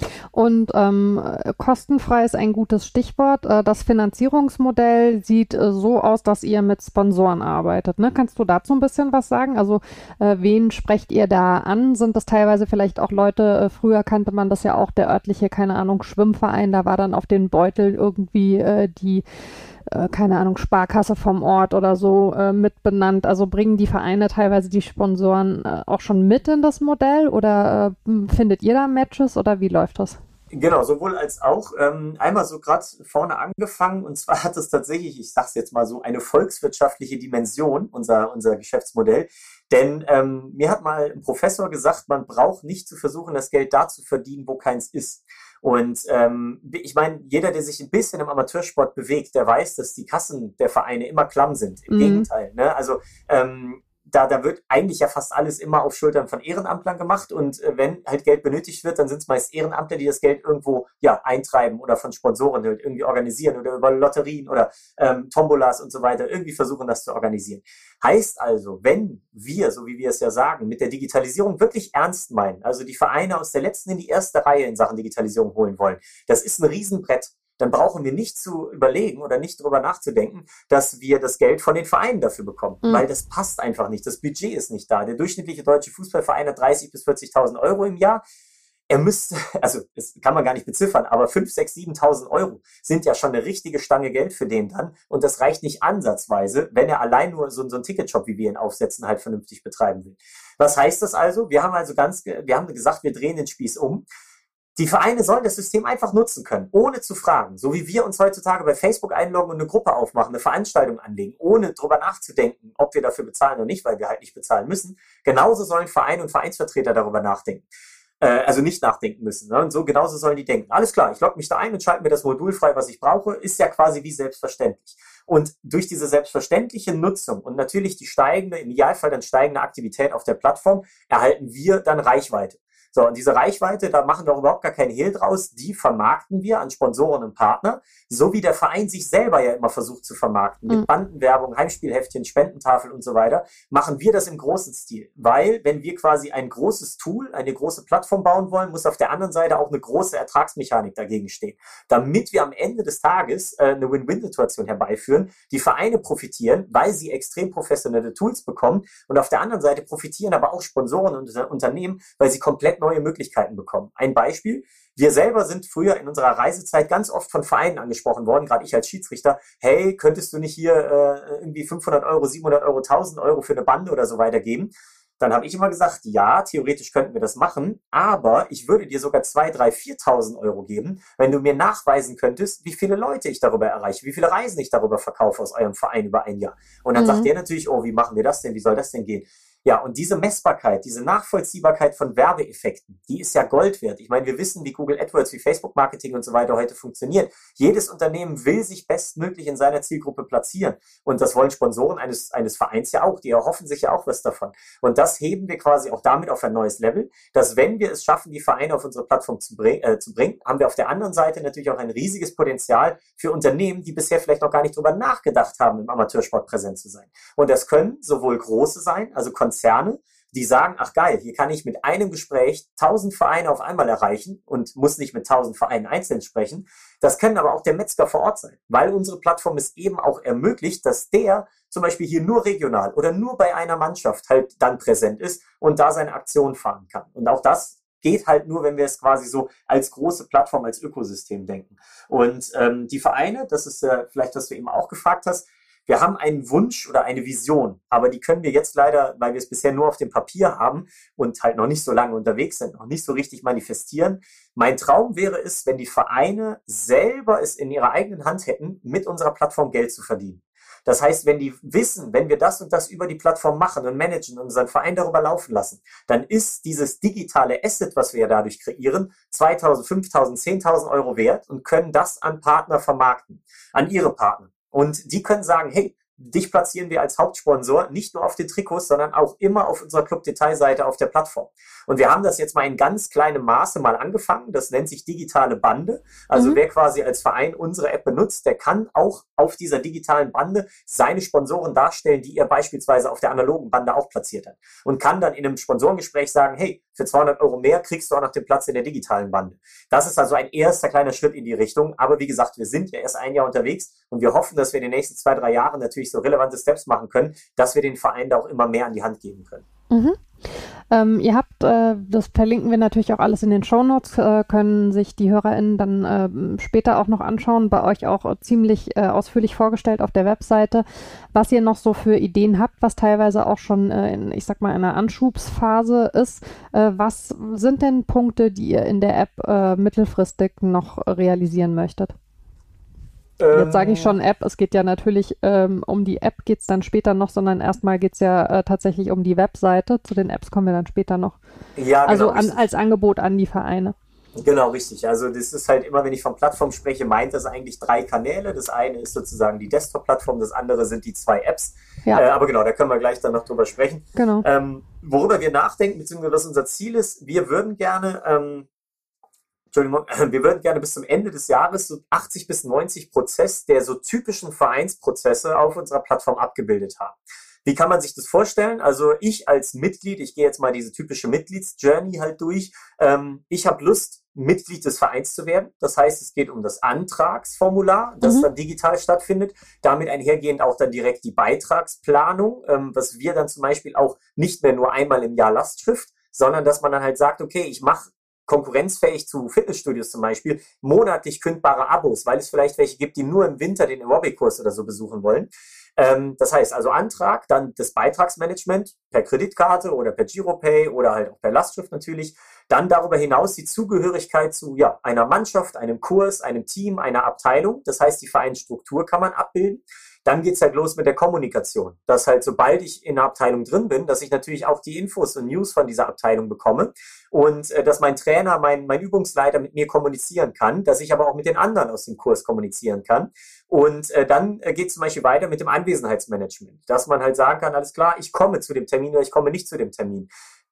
S1: Und ähm, kostenfrei ist ein gutes Stichwort. Äh, das Finanzierungsmodell sieht äh, so aus, dass ihr mit Sponsoren arbeitet. Ne? Kannst du dazu ein bisschen was sagen? Also äh, wen sprecht ihr da an? Sind das teilweise vielleicht auch Leute, äh, früher kannte man das ja auch, der örtliche, keine Ahnung, Schwimmverein, da war dann auf den Beutel irgendwie äh, die äh, keine Ahnung, Sparkasse vom Ort oder so äh, mit benannt. Also bringen die Vereine teilweise die Sponsoren äh, auch schon mit in das Modell oder äh, findet ihr da Matches oder wie läuft das?
S2: Genau, sowohl als auch. Ähm, einmal so gerade vorne angefangen und zwar hat es tatsächlich, ich sag's jetzt mal so, eine volkswirtschaftliche Dimension, unser, unser Geschäftsmodell. Denn ähm, mir hat mal ein Professor gesagt, man braucht nicht zu versuchen, das Geld da zu verdienen, wo keins ist. Und ähm, ich meine, jeder, der sich ein bisschen im Amateursport bewegt, der weiß, dass die Kassen der Vereine immer klamm sind. Im mhm. Gegenteil. Ne? Also ähm, Da, da wird eigentlich ja fast alles immer auf Schultern von Ehrenamtlern gemacht und äh, wenn halt Geld benötigt wird, dann sind es meist Ehrenamtler, die das Geld irgendwo ja eintreiben oder von Sponsoren halt irgendwie organisieren oder über Lotterien oder ähm, Tombolas und so weiter irgendwie versuchen, das zu organisieren. Heißt also, wenn wir, so wie wir es ja sagen, mit der Digitalisierung wirklich ernst meinen, also die Vereine aus der letzten in die erste Reihe in Sachen Digitalisierung holen wollen, das ist ein Riesenbrett. Dann brauchen wir nicht zu überlegen oder nicht drüber nachzudenken, dass wir das Geld von den Vereinen dafür bekommen, mhm. weil das passt einfach nicht. Das Budget ist nicht da. Der durchschnittliche deutsche Fußballverein hat dreißigtausend bis vierzigtausend Euro im Jahr. Er müsste, also das kann man gar nicht beziffern, aber fünftausend, sechstausend, siebentausend Euro sind ja schon eine richtige Stange Geld für den dann und das reicht nicht ansatzweise, wenn er allein nur so, so einen Ticketshop, wie wir ihn aufsetzen, halt vernünftig betreiben will. Was heißt das also? Wir haben also ganz, wir haben gesagt, wir drehen den Spieß um. Die Vereine sollen das System einfach nutzen können, ohne zu fragen. So wie wir uns heutzutage bei Facebook einloggen und eine Gruppe aufmachen, eine Veranstaltung anlegen, ohne drüber nachzudenken, ob wir dafür bezahlen oder nicht, weil wir halt nicht bezahlen müssen. Genauso sollen Vereine und Vereinsvertreter darüber nachdenken. Äh, also nicht nachdenken müssen. Ne? Und so genauso sollen die denken. Alles klar, ich logge mich da ein und schalte mir das Modul frei, was ich brauche. Ist ja quasi wie selbstverständlich. Und durch diese selbstverständliche Nutzung und natürlich die steigende, im Idealfall dann steigende Aktivität auf der Plattform, erhalten wir dann Reichweite. So, und diese Reichweite, da machen wir auch überhaupt gar keinen Hehl draus, die vermarkten wir an Sponsoren und Partner, so wie der Verein sich selber ja immer versucht zu vermarkten, mit Bandenwerbung, Heimspielheftchen, Spendentafel und so weiter, machen wir das im großen Stil. Weil, wenn wir quasi ein großes Tool, eine große Plattform bauen wollen, muss auf der anderen Seite auch eine große Ertragsmechanik dagegen stehen, damit wir am Ende des Tages äh, eine Win-Win-Situation herbeiführen. Die Vereine profitieren, weil sie extrem professionelle Tools bekommen, und auf der anderen Seite profitieren aber auch Sponsoren und Unternehmen, weil sie komplett neue Möglichkeiten bekommen. Ein Beispiel: Wir selber sind früher in unserer Reisezeit ganz oft von Vereinen angesprochen worden, gerade ich als Schiedsrichter: Hey, könntest du nicht hier äh, irgendwie fünfhundert Euro, siebenhundert Euro, tausend Euro für eine Bande oder so weitergeben? Dann habe ich immer gesagt, ja, theoretisch könnten wir das machen, aber ich würde dir sogar zweitausend, dreitausend, viertausend Euro geben, wenn du mir nachweisen könntest, wie viele Leute ich darüber erreiche, wie viele Reisen ich darüber verkaufe aus eurem Verein über ein Jahr. Und dann mhm. sagt der natürlich, oh, wie machen wir das denn, wie soll das denn gehen? Ja, und diese Messbarkeit, diese Nachvollziehbarkeit von Werbeeffekten, die ist ja Gold wert. Ich meine, wir wissen, wie Google AdWords, wie Facebook-Marketing und so weiter heute funktioniert. Jedes Unternehmen will sich bestmöglich in seiner Zielgruppe platzieren. Und das wollen Sponsoren eines, eines Vereins ja auch. Die erhoffen sich ja auch was davon. Und das heben wir quasi auch damit auf ein neues Level, dass, wenn wir es schaffen, die Vereine auf unsere Plattform zu, bring, äh, zu bringen, haben wir auf der anderen Seite natürlich auch ein riesiges Potenzial für Unternehmen, die bisher vielleicht noch gar nicht drüber nachgedacht haben, im Amateursport präsent zu sein. Und das können sowohl große sein, also Konzerne, die sagen, ach geil, hier kann ich mit einem Gespräch tausend Vereine auf einmal erreichen und muss nicht mit tausend Vereinen einzeln sprechen. Das können aber auch der Metzger vor Ort sein, weil unsere Plattform es eben auch ermöglicht, dass der zum Beispiel hier nur regional oder nur bei einer Mannschaft halt dann präsent ist und da seine Aktion fahren kann. Und auch das geht halt nur, wenn wir es quasi so als große Plattform, als Ökosystem denken. Und ähm, die Vereine, das ist äh, vielleicht, was du eben auch gefragt hast, wir haben einen Wunsch oder eine Vision, aber die können wir jetzt leider, weil wir es bisher nur auf dem Papier haben und halt noch nicht so lange unterwegs sind, noch nicht so richtig manifestieren. Mein Traum wäre es, wenn die Vereine selber es in ihrer eigenen Hand hätten, mit unserer Plattform Geld zu verdienen. Das heißt, wenn die wissen, wenn wir das und das über die Plattform machen und managen und unseren Verein darüber laufen lassen, dann ist dieses digitale Asset, was wir ja dadurch kreieren, zweitausend, fünftausend, zehntausend Euro wert und können das an Partner vermarkten, an ihre Partner. Und die können sagen, hey, dich platzieren wir als Hauptsponsor nicht nur auf den Trikots, sondern auch immer auf unserer Club-Detailseite auf der Plattform. Und wir haben das jetzt mal in ganz kleinem Maße mal angefangen. Das nennt sich digitale Bande. Also mhm. wer quasi als Verein unsere App benutzt, der kann auch auf dieser digitalen Bande seine Sponsoren darstellen, die er beispielsweise auf der analogen Bande auch platziert hat. Und kann dann in einem Sponsorengespräch sagen, hey, für zweihundert Euro mehr kriegst du auch noch den Platz in der digitalen Bande. Das ist also ein erster kleiner Schritt in die Richtung. Aber wie gesagt, wir sind ja erst ein Jahr unterwegs und wir hoffen, dass wir in den nächsten zwei, drei Jahren natürlich so relevante Steps machen können, dass wir den Verein da auch immer mehr an die Hand geben können.
S1: Mhm. Ähm, ihr habt, äh, das verlinken wir natürlich auch alles in den Shownotes, äh, können sich die HörerInnen dann äh, später auch noch anschauen, bei euch auch ziemlich äh, ausführlich vorgestellt auf der Webseite, was ihr noch so für Ideen habt, was teilweise auch schon äh, in, ich sag mal, einer Anschubsphase ist. Äh, was sind denn Punkte, die ihr in der App äh, mittelfristig noch realisieren möchtet? Jetzt sage ich schon App, es geht ja natürlich ähm, um die App geht es dann später noch, sondern erstmal geht es ja äh, tatsächlich um die Webseite. Zu den Apps kommen wir dann später noch.
S2: Ja, genau.
S1: Also an, als Angebot an die Vereine.
S2: Genau, richtig. Also das ist halt immer, wenn ich von Plattform spreche, meint das eigentlich drei Kanäle. Das eine ist sozusagen die Desktop-Plattform, das andere sind die zwei Apps. Ja. Äh, aber genau, da können wir gleich dann noch drüber sprechen.
S1: Genau.
S2: Ähm, worüber wir nachdenken, beziehungsweise was unser Ziel ist, wir würden gerne... Ähm, Entschuldigung, wir würden gerne bis zum Ende des Jahres so achtzig bis neunzig Prozent der so typischen Vereinsprozesse auf unserer Plattform abgebildet haben. Wie kann man sich das vorstellen? Also ich als Mitglied, ich gehe jetzt mal diese typische Mitglieds-Journey halt durch. Ähm, ich habe Lust, Mitglied des Vereins zu werden. Das heißt, es geht um das Antragsformular, das mhm. dann digital stattfindet. Damit einhergehend auch dann direkt die Beitragsplanung, ähm, was wir dann zum Beispiel auch nicht mehr nur einmal im Jahr Lastschrift, sondern dass man dann halt sagt, okay, ich mache konkurrenzfähig zu Fitnessstudios zum Beispiel, monatlich kündbare Abos, weil es vielleicht welche gibt, die nur im Winter den Aerobic-Kurs oder so besuchen wollen. Ähm, das heißt also Antrag, dann das Beitragsmanagement per Kreditkarte oder per Giropay oder halt auch per Lastschrift natürlich. Dann darüber hinaus die Zugehörigkeit zu ja, einer Mannschaft, einem Kurs, einem Team, einer Abteilung. Das heißt, die Vereinsstruktur kann man abbilden. Dann geht's halt los mit der Kommunikation. Dass halt, sobald ich in einer Abteilung drin bin, dass ich natürlich auch die Infos und News von dieser Abteilung bekomme und äh, dass mein Trainer, mein, mein Übungsleiter mit mir kommunizieren kann, dass ich aber auch mit den anderen aus dem Kurs kommunizieren kann. Und äh, dann äh, geht es zum Beispiel weiter mit dem Anwesenheitsmanagement, dass man halt sagen kann, alles klar, ich komme zu dem Termin oder ich komme nicht zu dem Termin.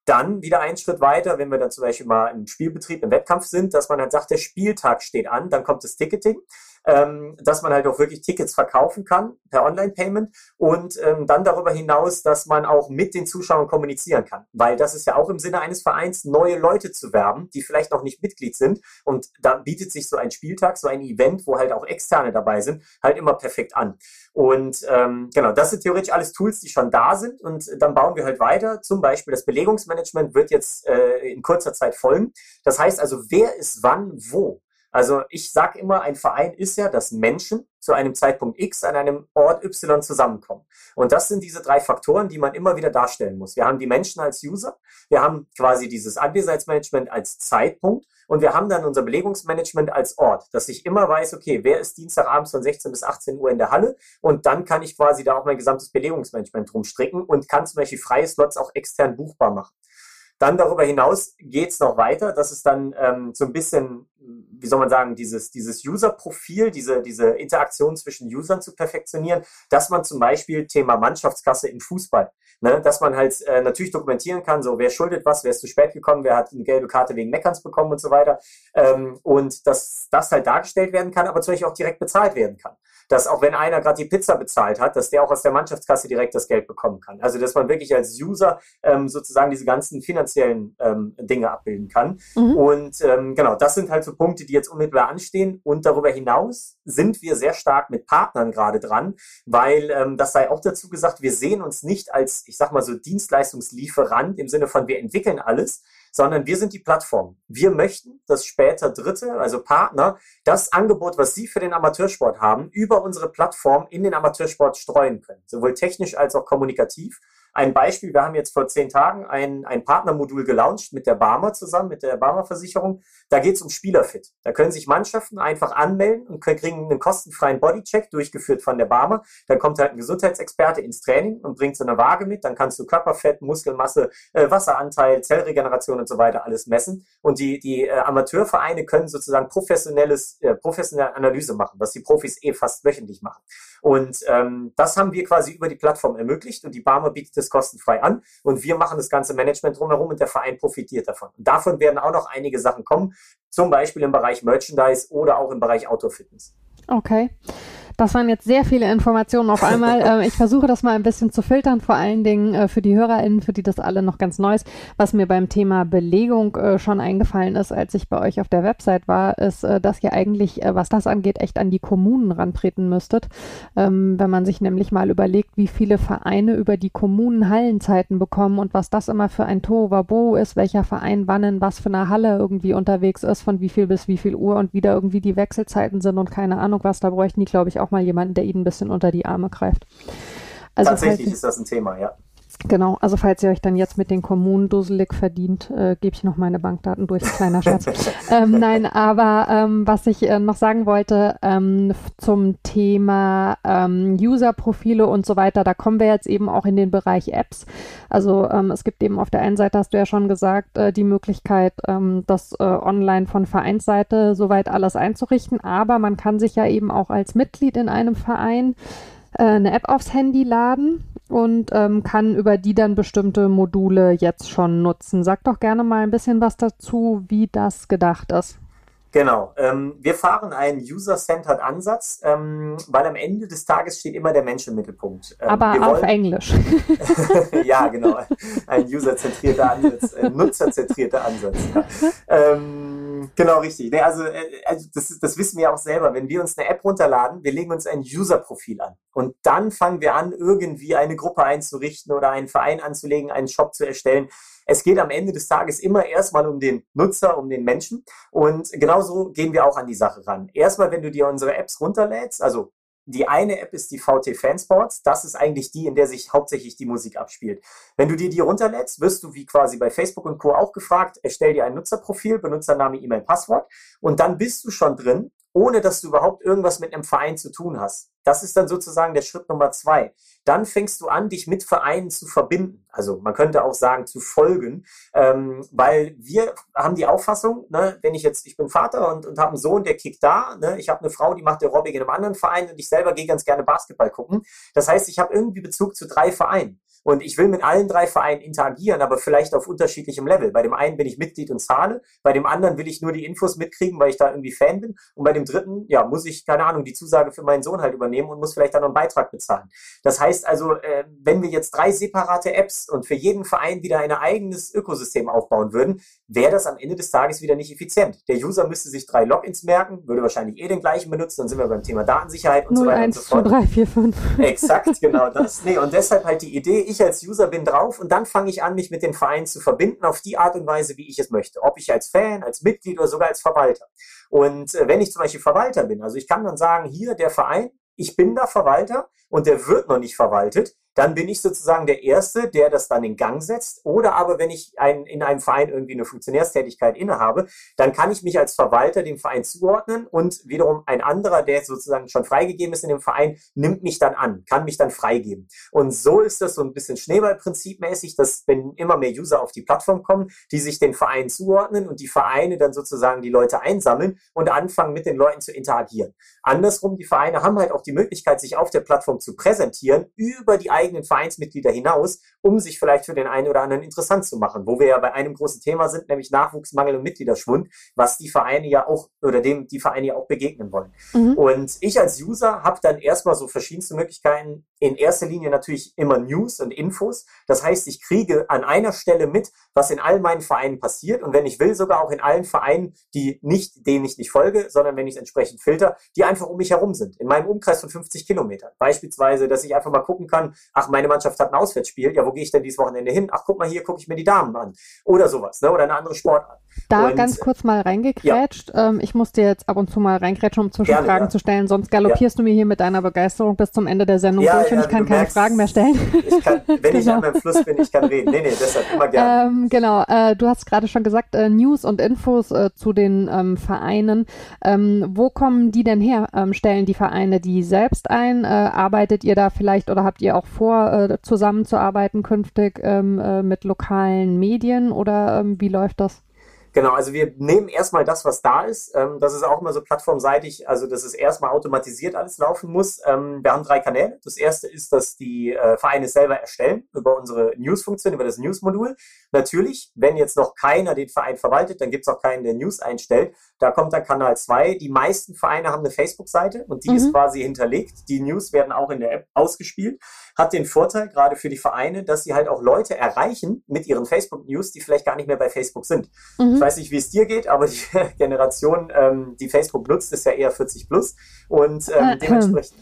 S2: Dann wieder einen Schritt weiter, wenn wir dann zum Beispiel mal im Spielbetrieb, im Wettkampf sind, dass man halt sagt, der Spieltag steht an, dann kommt das Ticketing, ähm, dass man halt auch wirklich Tickets verkaufen kann per Online-Payment und ähm, dann darüber hinaus, dass man auch mit den Zuschauern kommunizieren kann, weil das ist ja auch im Sinne eines Vereins, neue Leute zu werben, die vielleicht noch nicht Mitglied sind und da bietet sich so ein Spieltag, so ein Event, wo halt auch Externe dabei sind, halt immer perfekt an. Und ähm, genau, das sind theoretisch alles Tools, die schon da sind und dann bauen wir halt weiter. Zum Beispiel das Belegungsmanagement wird jetzt äh, in kurzer Zeit folgen. Das heißt also, wer ist wann wo? Also ich sage immer, ein Verein ist ja, dass Menschen zu einem Zeitpunkt X an einem Ort Y zusammenkommen. Und das sind diese drei Faktoren, die man immer wieder darstellen muss. Wir haben die Menschen als User, wir haben quasi dieses Anwesenheitsmanagement als Zeitpunkt und wir haben dann unser Belegungsmanagement als Ort, dass ich immer weiß, okay, wer ist Dienstagabends von sechzehn bis achtzehn Uhr in der Halle und dann kann ich quasi da auch mein gesamtes Belegungsmanagement drum stricken und kann zum Beispiel freie Slots auch extern buchbar machen. Dann darüber hinaus geht's noch weiter, dass es dann ähm, so ein bisschen, wie soll man sagen, dieses, dieses User-Profil, diese, diese Interaktion zwischen Usern zu perfektionieren, dass man zum Beispiel Thema Mannschaftskasse im Fußball, ne, dass man halt äh, natürlich dokumentieren kann, so wer schuldet was, wer ist zu spät gekommen, wer hat eine gelbe Karte wegen Meckerns bekommen und so weiter ähm, und dass das halt dargestellt werden kann, aber zum Beispiel auch direkt bezahlt werden kann. Dass auch wenn einer gerade die Pizza bezahlt hat, dass der auch aus der Mannschaftskasse direkt das Geld bekommen kann. Also dass man wirklich als User ähm, sozusagen diese ganzen finanziellen ähm, Dinge abbilden kann. Mhm. Und ähm, genau, das sind halt so Punkte, die jetzt unmittelbar anstehen. Und darüber hinaus sind wir sehr stark mit Partnern gerade dran, weil ähm, das sei auch dazu gesagt, wir sehen uns nicht als, ich sag mal so, Dienstleistungslieferant im Sinne von wir entwickeln alles, sondern wir sind die Plattform. Wir möchten, dass später Dritte, also Partner, das Angebot, was sie für den Amateursport haben, über unsere Plattform in den Amateursport streuen können, sowohl technisch als auch kommunikativ. Ein Beispiel, wir haben jetzt vor zehn Tagen ein, ein Partnermodul gelauncht mit der Barmer zusammen, mit der Barmer Versicherung. Da geht es um Spielerfit. Da können sich Mannschaften einfach anmelden und können, kriegen einen kostenfreien Bodycheck durchgeführt von der Barmer. Dann kommt halt ein Gesundheitsexperte ins Training und bringt so eine Waage mit. Dann kannst du Körperfett, Muskelmasse, äh, Wasseranteil, Zellregeneration und so weiter alles messen. Und die, die äh, Amateurvereine können sozusagen professionelles, äh, professionelle Analyse machen, was die Profis eh fast wöchentlich machen. Und ähm, das haben wir quasi über die Plattform ermöglicht und die Barmer bietet es kostenfrei an und wir machen das ganze Management drumherum und der Verein profitiert davon. Und davon werden auch noch einige Sachen kommen, zum Beispiel im Bereich Merchandise oder auch im Bereich Outdoor-Fitness.
S1: Okay. Das waren jetzt sehr viele Informationen auf einmal. äh, ich versuche das mal ein bisschen zu filtern, vor allen Dingen äh, für die HörerInnen, für die das alle noch ganz neu ist. Was mir beim Thema Belegung äh, schon eingefallen ist, als ich bei euch auf der Website war, ist, äh, dass ihr eigentlich, äh, was das angeht, echt an die Kommunen rantreten müsstet. Ähm, wenn man sich nämlich mal überlegt, wie viele Vereine über die Kommunen Hallenzeiten bekommen und was das immer für ein Tohuwabohu ist, welcher Verein wann in was für einer Halle irgendwie unterwegs ist, von wie viel bis wie viel Uhr und wie da irgendwie die Wechselzeiten sind und keine Ahnung was, da bräuchten die, glaube ich, auch mal jemanden, der ihnen ein bisschen unter die Arme greift.
S2: Also tatsächlich ist das ein Thema, ja.
S1: Genau, also falls ihr euch dann jetzt mit den Kommunen dusselig verdient, äh, gebe ich noch meine Bankdaten durch, kleiner Schatz. ähm, nein, aber ähm, was ich äh, noch sagen wollte ähm, zum Thema ähm, User-Profile und so weiter, da kommen wir jetzt eben auch in den Bereich Apps. Also ähm, es gibt eben auf der einen Seite, hast du ja schon gesagt, äh, die Möglichkeit, ähm, das äh, online von Vereinsseite soweit alles einzurichten, aber man kann sich ja eben auch als Mitglied in einem Verein äh, eine App aufs Handy laden und ähm, kann über die dann bestimmte Module jetzt schon nutzen. Sag doch gerne mal ein bisschen was dazu, wie das gedacht ist.
S2: Genau. Ähm, wir fahren einen User-Centered Ansatz, ähm, weil am Ende des Tages steht immer der Mensch im Mittelpunkt. Ähm,
S1: Aber
S2: wir
S1: auf
S2: wollen...
S1: Englisch.
S2: Ja, genau. Ein userzentrierter Ansatz, ein nutzerzentrierter Ansatz. Ja. Ähm, genau, richtig. Nee, also also das, das wissen wir auch selber. Wenn wir uns eine App runterladen, wir legen uns ein User-Profil an. Und dann fangen wir an, irgendwie eine Gruppe einzurichten oder einen Verein anzulegen, einen Shop zu erstellen. Es geht am Ende des Tages immer erstmal um den Nutzer, um den Menschen. Und genauso gehen wir auch an die Sache ran. Erstmal, wenn du dir unsere Apps runterlädst, also die eine App ist die V T Fansports. Das ist eigentlich die, in der sich hauptsächlich die Musik abspielt. Wenn du dir die runterlädst, wirst du wie quasi bei Facebook und Co. auch gefragt, erstell dir ein Nutzerprofil, Benutzername, E-Mail, Passwort. Und dann bist du schon drin, ohne dass du überhaupt irgendwas mit einem Verein zu tun hast. Das ist dann sozusagen der Schritt Nummer zwei. Dann fängst du an, dich mit Vereinen zu verbinden. Also man könnte auch sagen, zu folgen, ähm, weil wir haben die Auffassung, ne, wenn ich jetzt, ich bin Vater und, und habe einen Sohn, der kickt da, ne, ich habe eine Frau, die macht Aerobic in einem anderen Verein und ich selber gehe ganz gerne Basketball gucken. Das heißt, ich habe irgendwie Bezug zu drei Vereinen. Und ich will mit allen drei Vereinen interagieren, aber vielleicht auf unterschiedlichem Level. Bei dem einen bin ich Mitglied und zahle, bei dem anderen will ich nur die Infos mitkriegen, weil ich da irgendwie Fan bin. Und bei dem dritten, ja, muss ich, keine Ahnung, die Zusage für meinen Sohn halt übernehmen und muss vielleicht dann noch einen Beitrag bezahlen. Das heißt also, äh, wenn wir jetzt drei separate Apps und für jeden Verein wieder ein eigenes Ökosystem aufbauen würden, wäre das am Ende des Tages wieder nicht effizient. Der User müsste sich drei Logins merken, würde wahrscheinlich eh den gleichen benutzen, dann sind wir beim Thema Datensicherheit und so weiter und so fort.
S1: null eins zwei drei vier fünf
S2: Exakt, genau das. Nee, und deshalb halt die Idee, ich als User bin drauf und dann fange ich an, mich mit den Vereinen zu verbinden auf die Art und Weise, wie ich es möchte. Ob ich als Fan, als Mitglied oder sogar als Verwalter. Und äh, wenn ich zum Beispiel Verwalter bin, also ich kann dann sagen, hier der Verein, ich bin da Verwalter und der wird noch nicht verwaltet, dann bin ich sozusagen der Erste, der das dann in Gang setzt. Oder aber wenn ich ein, in einem Verein irgendwie eine Funktionärstätigkeit innehabe, dann kann ich mich als Verwalter dem Verein zuordnen und wiederum ein anderer, der sozusagen schon freigegeben ist in dem Verein, nimmt mich dann an, kann mich dann freigeben. Und so ist das so ein bisschen Schneeballprinzipmäßig, dass wenn immer mehr User auf die Plattform kommen, die sich den Vereinen zuordnen und die Vereine dann sozusagen die Leute einsammeln und anfangen mit den Leuten zu interagieren. Andersrum, die Vereine haben halt auch die Möglichkeit, sich auf der Plattform zu präsentieren über die eigenen Vereinsmitglieder hinaus, um sich vielleicht für den einen oder anderen interessant zu machen, wo wir ja bei einem großen Thema sind, nämlich Nachwuchsmangel und Mitgliederschwund, was die Vereine ja auch, oder dem die Vereine ja auch begegnen wollen. Mhm. Und ich als User habe dann erstmal so verschiedenste Möglichkeiten, in erster Linie natürlich immer News und Infos. Das heißt, ich kriege an einer Stelle mit, was in all meinen Vereinen passiert und wenn ich will, sogar auch in allen Vereinen, die nicht, denen ich nicht folge, sondern wenn ich es entsprechend filter, die einfach um mich herum sind, in meinem Umkreis von fünfzig Kilometern. Beispielsweise, dass ich einfach mal gucken kann, ach, meine Mannschaft hat ein Auswärtsspiel, ja, wo gehe ich denn dieses Wochenende hin? Ach, guck mal, hier gucke ich mir die Damen an. Oder sowas, ne? Oder eine andere Sportart.
S1: Da
S2: und,
S1: ganz kurz mal reingekrätscht. Ja. Ähm, ich muss dir jetzt ab und zu mal reingrätschen, um Zwischenfragen Gerne, ja. zu stellen, sonst galoppierst ja. du mir hier mit deiner Begeisterung bis zum Ende der Sendung ja, durch und ja, ich kann keine merkst, Fragen mehr stellen.
S2: Ich kann, wenn genau. ich an meinem Fluss bin, ich kann reden. Nee, nee, deshalb immer gerne.
S1: Ähm, genau, äh, du hast gerade schon gesagt, äh, News und Infos äh, zu den ähm, Vereinen. Ähm, wo kommen die denn her? Ähm, stellen die Vereine die selbst ein? Äh, arbeitet ihr da vielleicht oder habt ihr auch vor, äh, zusammenzuarbeiten künftig ähm, äh, mit lokalen Medien oder ähm, wie läuft das?
S2: Genau, also wir nehmen erstmal das, was da ist. Ähm, das ist auch immer so plattformseitig, also dass es erstmal automatisiert alles laufen muss. Ähm, wir haben drei Kanäle. Das erste ist, dass die äh, Vereine selber erstellen über unsere News-Funktion, über das News-Modul. Natürlich, wenn jetzt noch keiner den Verein verwaltet, dann gibt es auch keinen, der News einstellt. Da kommt dann Kanal zwei. Die meisten Vereine haben eine Facebook-Seite und die mhm. ist quasi hinterlegt. Die News werden auch in der App ausgespielt. Hat den Vorteil, gerade für die Vereine, dass sie halt auch Leute erreichen mit ihren Facebook-News, die vielleicht gar nicht mehr bei Facebook sind. Mhm. Ich weiß nicht, wie es dir geht, aber die Generation, ähm, die Facebook nutzt, ist ja eher vierzig plus und ähm, äh, dementsprechend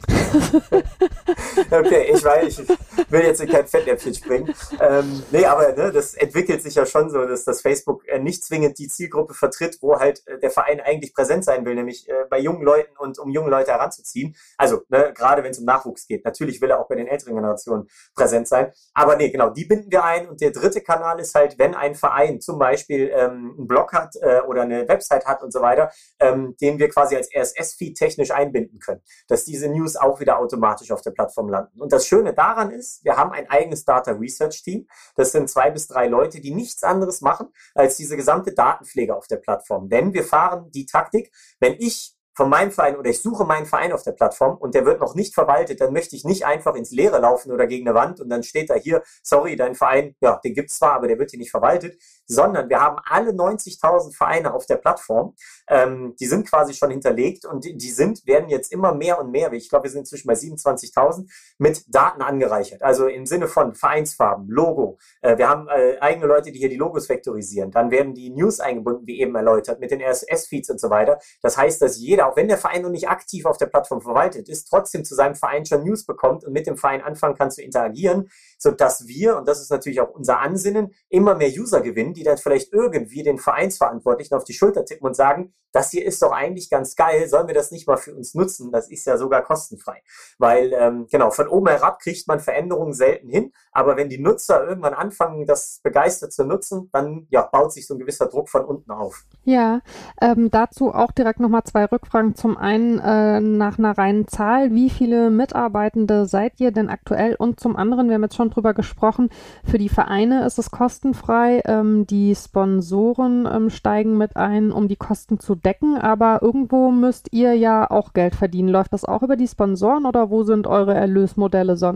S2: okay, ich weiß, ich will jetzt in kein Fettnäpfchen springen. Ähm, nee, aber ne, das entwickelt sich ja schon so, dass das Facebook äh, nicht zwingend die Zielgruppe vertritt, wo halt äh, der Verein eigentlich präsent sein will, nämlich äh, bei jungen Leuten und um junge Leute heranzuziehen. Also ne, gerade wenn es um Nachwuchs geht. Natürlich will er auch bei den älteren Generationen präsent sein. Aber nee, genau, die binden wir ein. Und der dritte Kanal ist halt, wenn ein Verein zum Beispiel ähm, einen Blog hat äh, oder eine Website hat und so weiter, ähm, den wir quasi als R S S-Feed technisch einbinden können, dass diese News auch wieder automatisch auf der Plattform landen. Und das Schöne daran ist, wir haben ein eigenes Data Research Team. Das sind zwei bis drei Leute, die nichts anderes machen, als diese gesamte Datenpflege auf der Plattform. Denn wir fahren die Taktik, wenn ich von meinem Verein oder ich suche meinen Verein auf der Plattform und der wird noch nicht verwaltet, dann möchte ich nicht einfach ins Leere laufen oder gegen eine Wand und dann steht da hier, sorry, dein Verein, ja, den gibt's zwar, aber der wird hier nicht verwaltet, sondern wir haben alle neunzigtausend Vereine auf der Plattform, ähm, die sind quasi schon hinterlegt und die, die sind, werden jetzt immer mehr und mehr, ich glaube, wir sind inzwischen bei siebenundzwanzigtausend, mit Daten angereichert, also im Sinne von Vereinsfarben, Logo, äh, wir haben äh, eigene Leute, die hier die Logos vektorisieren, dann werden die News eingebunden, wie eben erläutert, mit den R S S-Feeds und so weiter, das heißt, dass jeder, auch wenn der Verein noch nicht aktiv auf der Plattform verwaltet ist, trotzdem zu seinem Verein schon News bekommt und mit dem Verein anfangen kann zu interagieren, sodass wir, und das ist natürlich auch unser Ansinnen, immer mehr User gewinnen, die dann vielleicht irgendwie den Vereinsverantwortlichen auf die Schulter tippen und sagen, das hier ist doch eigentlich ganz geil, sollen wir das nicht mal für uns nutzen? Das ist ja sogar kostenfrei. Weil, ähm, genau, von oben herab kriegt man Veränderungen selten hin, aber wenn die Nutzer irgendwann anfangen, das begeistert zu nutzen, dann ja, baut sich so ein gewisser Druck von unten auf.
S1: Ja, ähm, dazu auch direkt nochmal zwei Rückfragen. Zum einen äh, nach einer reinen Zahl, wie viele Mitarbeitende seid ihr denn aktuell? Und zum anderen, wir haben jetzt schon drüber gesprochen, für die Vereine ist es kostenfrei, ähm, die Sponsoren ähm, steigen mit ein, um die Kosten zu decken, aber irgendwo müsst ihr ja auch Geld verdienen. Läuft das auch über die Sponsoren oder wo sind eure Erlösmodelle sonst?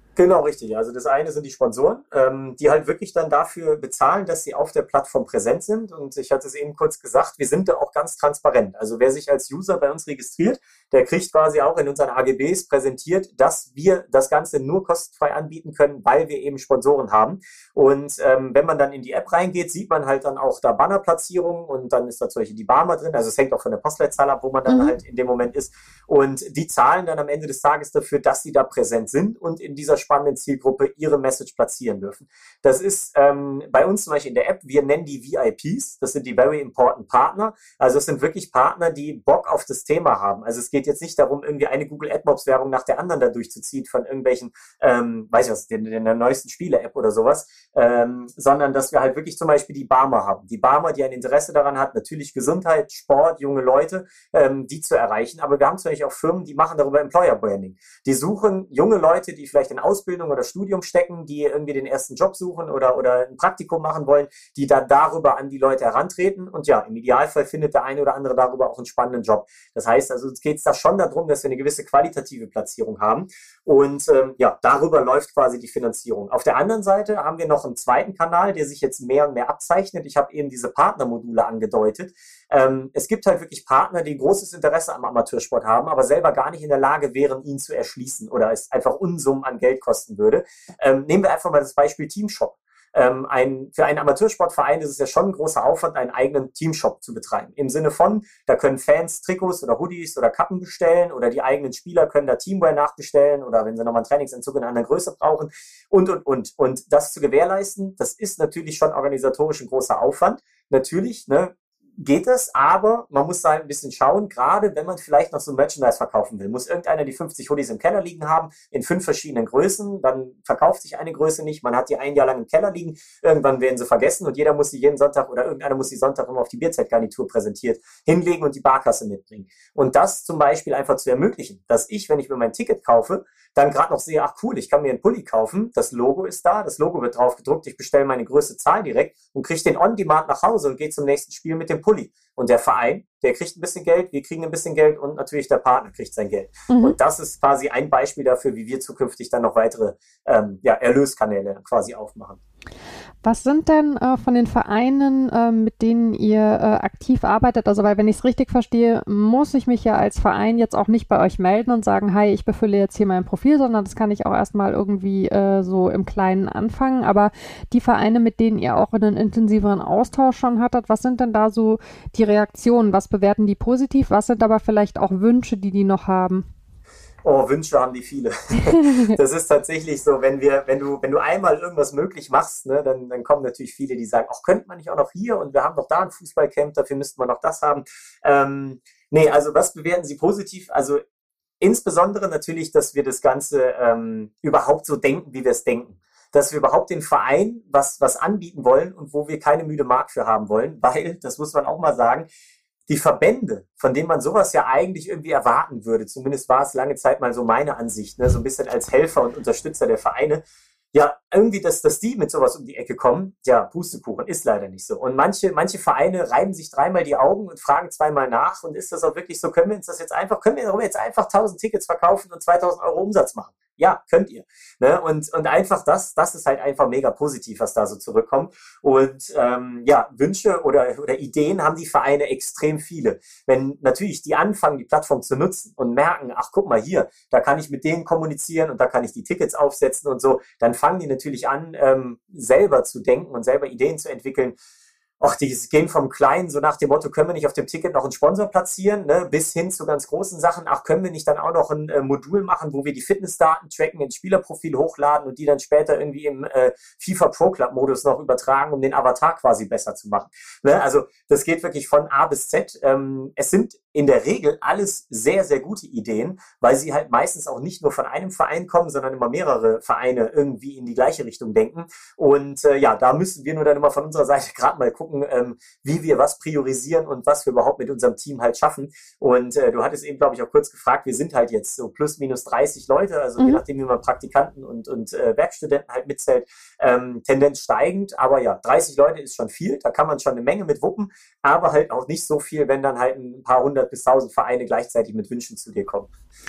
S2: Genau, richtig. Also das eine sind die Sponsoren, ähm, die halt wirklich dann dafür bezahlen, dass sie auf der Plattform präsent sind. Und ich hatte es eben kurz gesagt, wir sind da auch ganz transparent. Also wer sich als User bei uns registriert, der kriegt quasi auch in unseren A G Bs präsentiert, dass wir das Ganze nur kostenfrei anbieten können, weil wir eben Sponsoren haben. Und ähm, wenn man dann in die App reingeht, sieht man halt dann auch da Bannerplatzierungen und dann ist da zum Beispiel die Barmer drin. Also es hängt auch von der Postleitzahl ab, wo man dann
S1: Mhm.
S2: halt in dem Moment ist. Und die zahlen dann am Ende des Tages dafür, dass sie da präsent sind und in dieser spannenden Zielgruppe ihre Message platzieren dürfen. Das ist ähm, bei uns zum Beispiel in der App, wir nennen die V I Ps, das sind die Very Important Partner. Also es sind wirklich Partner, die Bock auf das Thema haben. Also es geht jetzt nicht darum, irgendwie eine Google AdMobs Werbung nach der anderen da durchzuziehen von irgendwelchen, ähm, weiß ich was, in, in der neuesten Spiele-App oder sowas, ähm, sondern dass wir halt wirklich zum Beispiel die Barmer haben. Die Barmer, die ein Interesse daran hat, natürlich Gesundheit, Sport, junge Leute, ähm, die zu erreichen. Aber wir haben zum Beispiel auch Firmen, die machen darüber Employer Branding. Die suchen junge Leute, die vielleicht in Ausbildung oder Studium stecken, die irgendwie den ersten Job suchen oder, oder ein Praktikum machen wollen, die dann darüber an die Leute herantreten. Und ja, im Idealfall findet der eine oder andere darüber auch einen spannenden Job. Das heißt also, es geht da schon darum, dass wir eine gewisse qualitative Platzierung haben. Und ähm, ja, darüber läuft quasi die Finanzierung. Auf der anderen Seite haben wir noch einen zweiten Kanal, der sich jetzt mehr und mehr abzeichnet. Ich habe eben diese Partnermodule angedeutet. Ähm, es gibt halt wirklich Partner, die großes Interesse am Amateursport haben, aber selber gar nicht in der Lage wären, ihn zu erschließen oder es einfach Unsummen an Geld kosten würde. Ähm, nehmen wir einfach mal das Beispiel Teamshop. Ähm, ein, für einen Amateursportverein ist es ja schon ein großer Aufwand, einen eigenen Teamshop zu betreiben. Im Sinne von, da können Fans Trikots oder Hoodies oder Kappen bestellen oder die eigenen Spieler können da Teamwear nachbestellen oder wenn sie nochmal einen Trainingsentzug in einer Größe brauchen und, und, und. Und das zu gewährleisten, das ist natürlich schon organisatorisch ein großer Aufwand. Natürlich, ne, geht es, aber man muss da ein bisschen schauen, gerade wenn man vielleicht noch so Merchandise verkaufen will. Muss irgendeiner die fünfzig Hoodies im Keller liegen haben, in fünf verschiedenen Größen, dann verkauft sich eine Größe nicht, man hat die ein Jahr lang im Keller liegen, irgendwann werden sie vergessen und jeder muss sie jeden Sonntag oder irgendeiner muss die Sonntag immer auf die Bierzeitgarnitur präsentiert hinlegen und die Barkasse mitbringen. Und das zum Beispiel einfach zu ermöglichen, dass ich, wenn ich mir mein Ticket kaufe, dann gerade noch sehe, ach cool, ich kann mir einen Pulli kaufen, das Logo ist da, das Logo wird drauf gedruckt, ich bestelle meine Größe Zahl direkt und kriege den On-Demand nach Hause und gehe zum nächsten Spiel mit dem Pulli. Und der Verein, der kriegt ein bisschen Geld, wir kriegen ein bisschen Geld und natürlich der Partner kriegt sein Geld.
S1: Mhm.
S2: Und das ist quasi ein Beispiel dafür, wie wir zukünftig dann noch weitere ähm, ja, Erlöskanäle quasi aufmachen.
S1: Was sind denn äh, von den Vereinen, äh, mit denen ihr äh, aktiv arbeitet? Also, weil wenn ich es richtig verstehe, muss ich mich ja als Verein jetzt auch nicht bei euch melden und sagen, hi, ich befülle jetzt hier mein Profil, sondern das kann ich auch erstmal irgendwie äh, so im Kleinen anfangen. Aber die Vereine, mit denen ihr auch einen intensiveren Austausch schon hattet, was sind denn da so die Reaktionen? Was bewerten die positiv? Was sind aber vielleicht auch Wünsche, die die noch haben?
S2: Oh, Wünsche haben die viele. Das ist tatsächlich so, wenn wir, wenn du, wenn du einmal irgendwas möglich machst, ne, dann, dann kommen natürlich viele, die sagen, ach, könnte man nicht auch noch hier und wir haben doch da ein Fußballcamp, dafür müssten wir noch das haben. Ähm, nee, also was bewerten Sie positiv? Also insbesondere natürlich, dass wir das Ganze ähm, überhaupt so denken, wie wir es denken. Dass wir überhaupt den Verein was, was anbieten wollen und wo wir keine müde Mark für haben wollen, weil, das muss man auch mal sagen, die Verbände, von denen man sowas ja eigentlich irgendwie erwarten würde, zumindest war es lange Zeit mal so meine Ansicht, ne, so ein bisschen als Helfer und Unterstützer der Vereine, ja, irgendwie, dass, dass die mit sowas um die Ecke kommen, ja, Pustekuchen, ist leider nicht so. Und manche, manche Vereine reiben sich dreimal die Augen und fragen zweimal nach. Und ist das auch wirklich so, können wir uns das jetzt einfach, können wir jetzt einfach tausend Tickets verkaufen und zweitausend Euro Umsatz machen? Ja, könnt ihr. Ne? Und, und einfach das, das ist halt einfach mega positiv, was da so zurückkommt. Und ähm, ja, Wünsche oder, oder Ideen haben die Vereine extrem viele. Wenn natürlich die anfangen, die Plattform zu nutzen und merken, ach guck mal hier, da kann ich mit denen kommunizieren und da kann ich die Tickets aufsetzen und so, dann fangen die natürlich an, ähm, selber zu denken und selber Ideen zu entwickeln. Ach, die gehen vom Kleinen, so nach dem Motto, können wir nicht auf dem Ticket noch einen Sponsor platzieren, ne, bis hin zu ganz großen Sachen. Ach, können wir nicht dann auch noch ein äh, Modul machen, wo wir die Fitnessdaten tracken, ins Spielerprofil hochladen und die dann später irgendwie im äh, FIFA Pro Club Modus noch übertragen, um den Avatar quasi besser zu machen. Ne? Also das geht wirklich von A bis Z. Ähm, es sind in der Regel alles sehr, sehr gute Ideen, weil sie halt meistens auch nicht nur von einem Verein kommen, sondern immer mehrere Vereine irgendwie in die gleiche Richtung denken. Und äh, ja, da müssen wir nur dann immer von unserer Seite gerade mal gucken, ähm, wie wir was priorisieren und was wir überhaupt mit unserem Team halt schaffen. Und äh, du hattest eben, glaube ich, auch kurz gefragt, wir sind halt jetzt so plus minus dreißig Leute, also mhm. je nachdem, wie man Praktikanten und, und äh, Werkstudenten halt mitzählt, ähm, Tendenz steigend. Aber ja, dreißig Leute ist schon viel, da kann man schon eine Menge mit wuppen, aber halt auch nicht so viel, wenn dann halt ein paar hundert bis tausend Vereine gleichzeitig mit Wünschen zu dir kommen.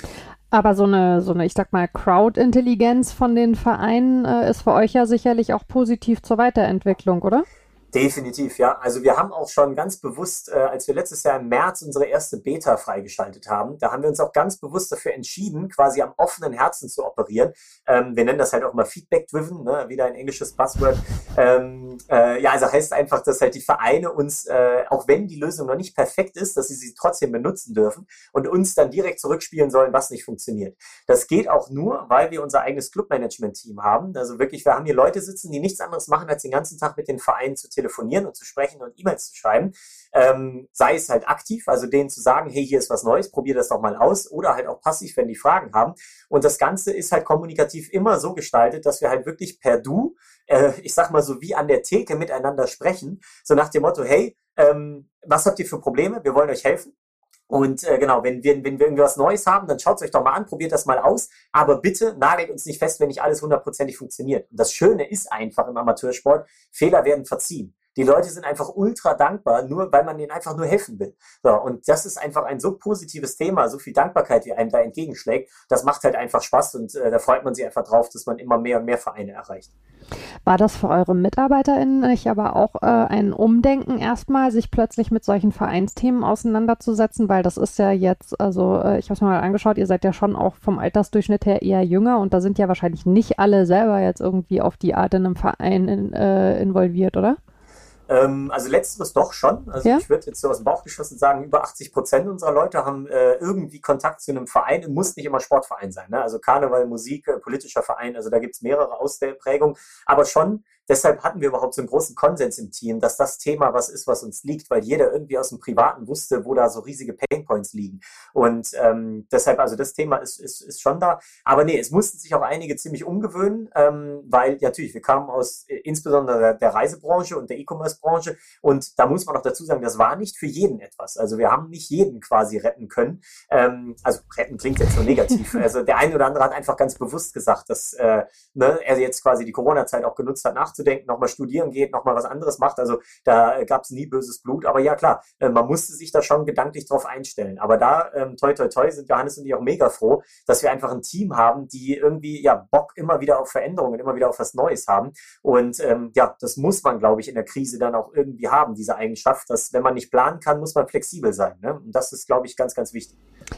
S1: Aber so eine, so eine, ich sag mal, Crowd-Intelligenz von den Vereinen äh, ist für euch ja sicherlich auch positiv zur Weiterentwicklung, oder?
S2: Definitiv, ja. Also wir haben auch schon ganz bewusst, äh, als wir letztes Jahr im März unsere erste Beta freigeschaltet haben, da haben wir uns auch ganz bewusst dafür entschieden, quasi am offenen Herzen zu operieren. Ähm, wir nennen das halt auch mal Feedback-driven, ne? Wieder ein englisches Passwort. Ähm, äh, ja, also heißt einfach, dass halt die Vereine uns, äh, auch wenn die Lösung noch nicht perfekt ist, dass sie sie trotzdem benutzen dürfen und uns dann direkt zurückspielen sollen, was nicht funktioniert. Das geht auch nur, weil wir unser eigenes Clubmanagement-Team haben. Also wirklich, wir haben hier Leute sitzen, die nichts anderes machen, als den ganzen Tag mit den Vereinen zu telefonieren und zu sprechen und E-Mails zu schreiben. Ähm, sei es halt aktiv, also denen zu sagen, hey, hier ist was Neues, probier das doch mal aus, oder halt auch passiv, wenn die Fragen haben. Und das Ganze ist halt kommunikativ immer so gestaltet, dass wir halt wirklich per Du, äh, ich sag mal so wie an der Theke miteinander sprechen, so nach dem Motto, hey, ähm, was habt ihr für Probleme? Wir wollen euch helfen. Und äh, genau, wenn wir, wenn wir irgendwas Neues haben, dann schaut es euch doch mal an, probiert das mal aus. Aber bitte nagelt uns nicht fest, wenn nicht alles hundertprozentig funktioniert. Und das Schöne ist einfach im Amateursport, Fehler werden verziehen. Die Leute sind einfach ultra dankbar, nur weil man ihnen einfach nur helfen will. So, und das ist einfach ein so positives Thema, so viel Dankbarkeit, wie einem da entgegenschlägt. Das macht halt einfach Spaß und äh, da freut man sich einfach drauf, dass man immer mehr und mehr Vereine erreicht.
S1: War das für eure MitarbeiterInnen nicht aber auch äh, ein Umdenken erstmal, sich plötzlich mit solchen Vereinsthemen auseinanderzusetzen? Weil das ist ja jetzt, also äh, ich habe es mir mal angeschaut, ihr seid ja schon auch vom Altersdurchschnitt her eher jünger und da sind ja wahrscheinlich nicht alle selber jetzt irgendwie auf die Art in einem Verein in, äh, involviert, oder?
S2: Ähm, also letzteres doch schon. Also
S1: Ja?
S2: ich würde jetzt so aus dem Bauch geschossen sagen, über achtzig Prozent unserer Leute haben äh, irgendwie Kontakt zu einem Verein. Es muss nicht immer Sportverein sein. Ne? Also Karneval, Musik, äh, politischer Verein, also da gibt es mehrere Ausprägungen. Aber schon, deshalb hatten wir überhaupt so einen großen Konsens im Team, dass das Thema was ist, was uns liegt, weil jeder irgendwie aus dem Privaten wusste, wo da so riesige Painpoints liegen. Und ähm, deshalb, also das Thema ist, ist, ist schon da. Aber nee, es mussten sich auch einige ziemlich umgewöhnen, ähm, weil ja, natürlich, wir kamen aus äh, insbesondere der, der Reisebranche und der E-Commerce-Branche und da muss man auch dazu sagen, das war nicht für jeden etwas. Also wir haben nicht jeden quasi retten können. Ähm, also retten klingt jetzt so negativ. Also der eine oder andere hat einfach ganz bewusst gesagt, dass äh, ne, er jetzt quasi die Corona-Zeit auch genutzt hat, nachzudenken, nochmal studieren geht, nochmal was anderes macht. Also da gab es nie böses Blut. Aber ja klar, äh, man musste sich da schon gedanklich drauf einstellen. Aber da, ähm, toi toi toi, sind Johannes und ich auch mega froh, dass wir einfach ein Team haben, die irgendwie ja Bock immer wieder auf Veränderungen, immer wieder auf was Neues haben. Und ähm, ja, das muss man, glaube ich, in der Krise dann auch irgendwie haben, diese Eigenschaft, dass wenn man nicht planen kann, muss man flexibel sein. Ne? Und das ist, glaube ich, ganz, ganz wichtig.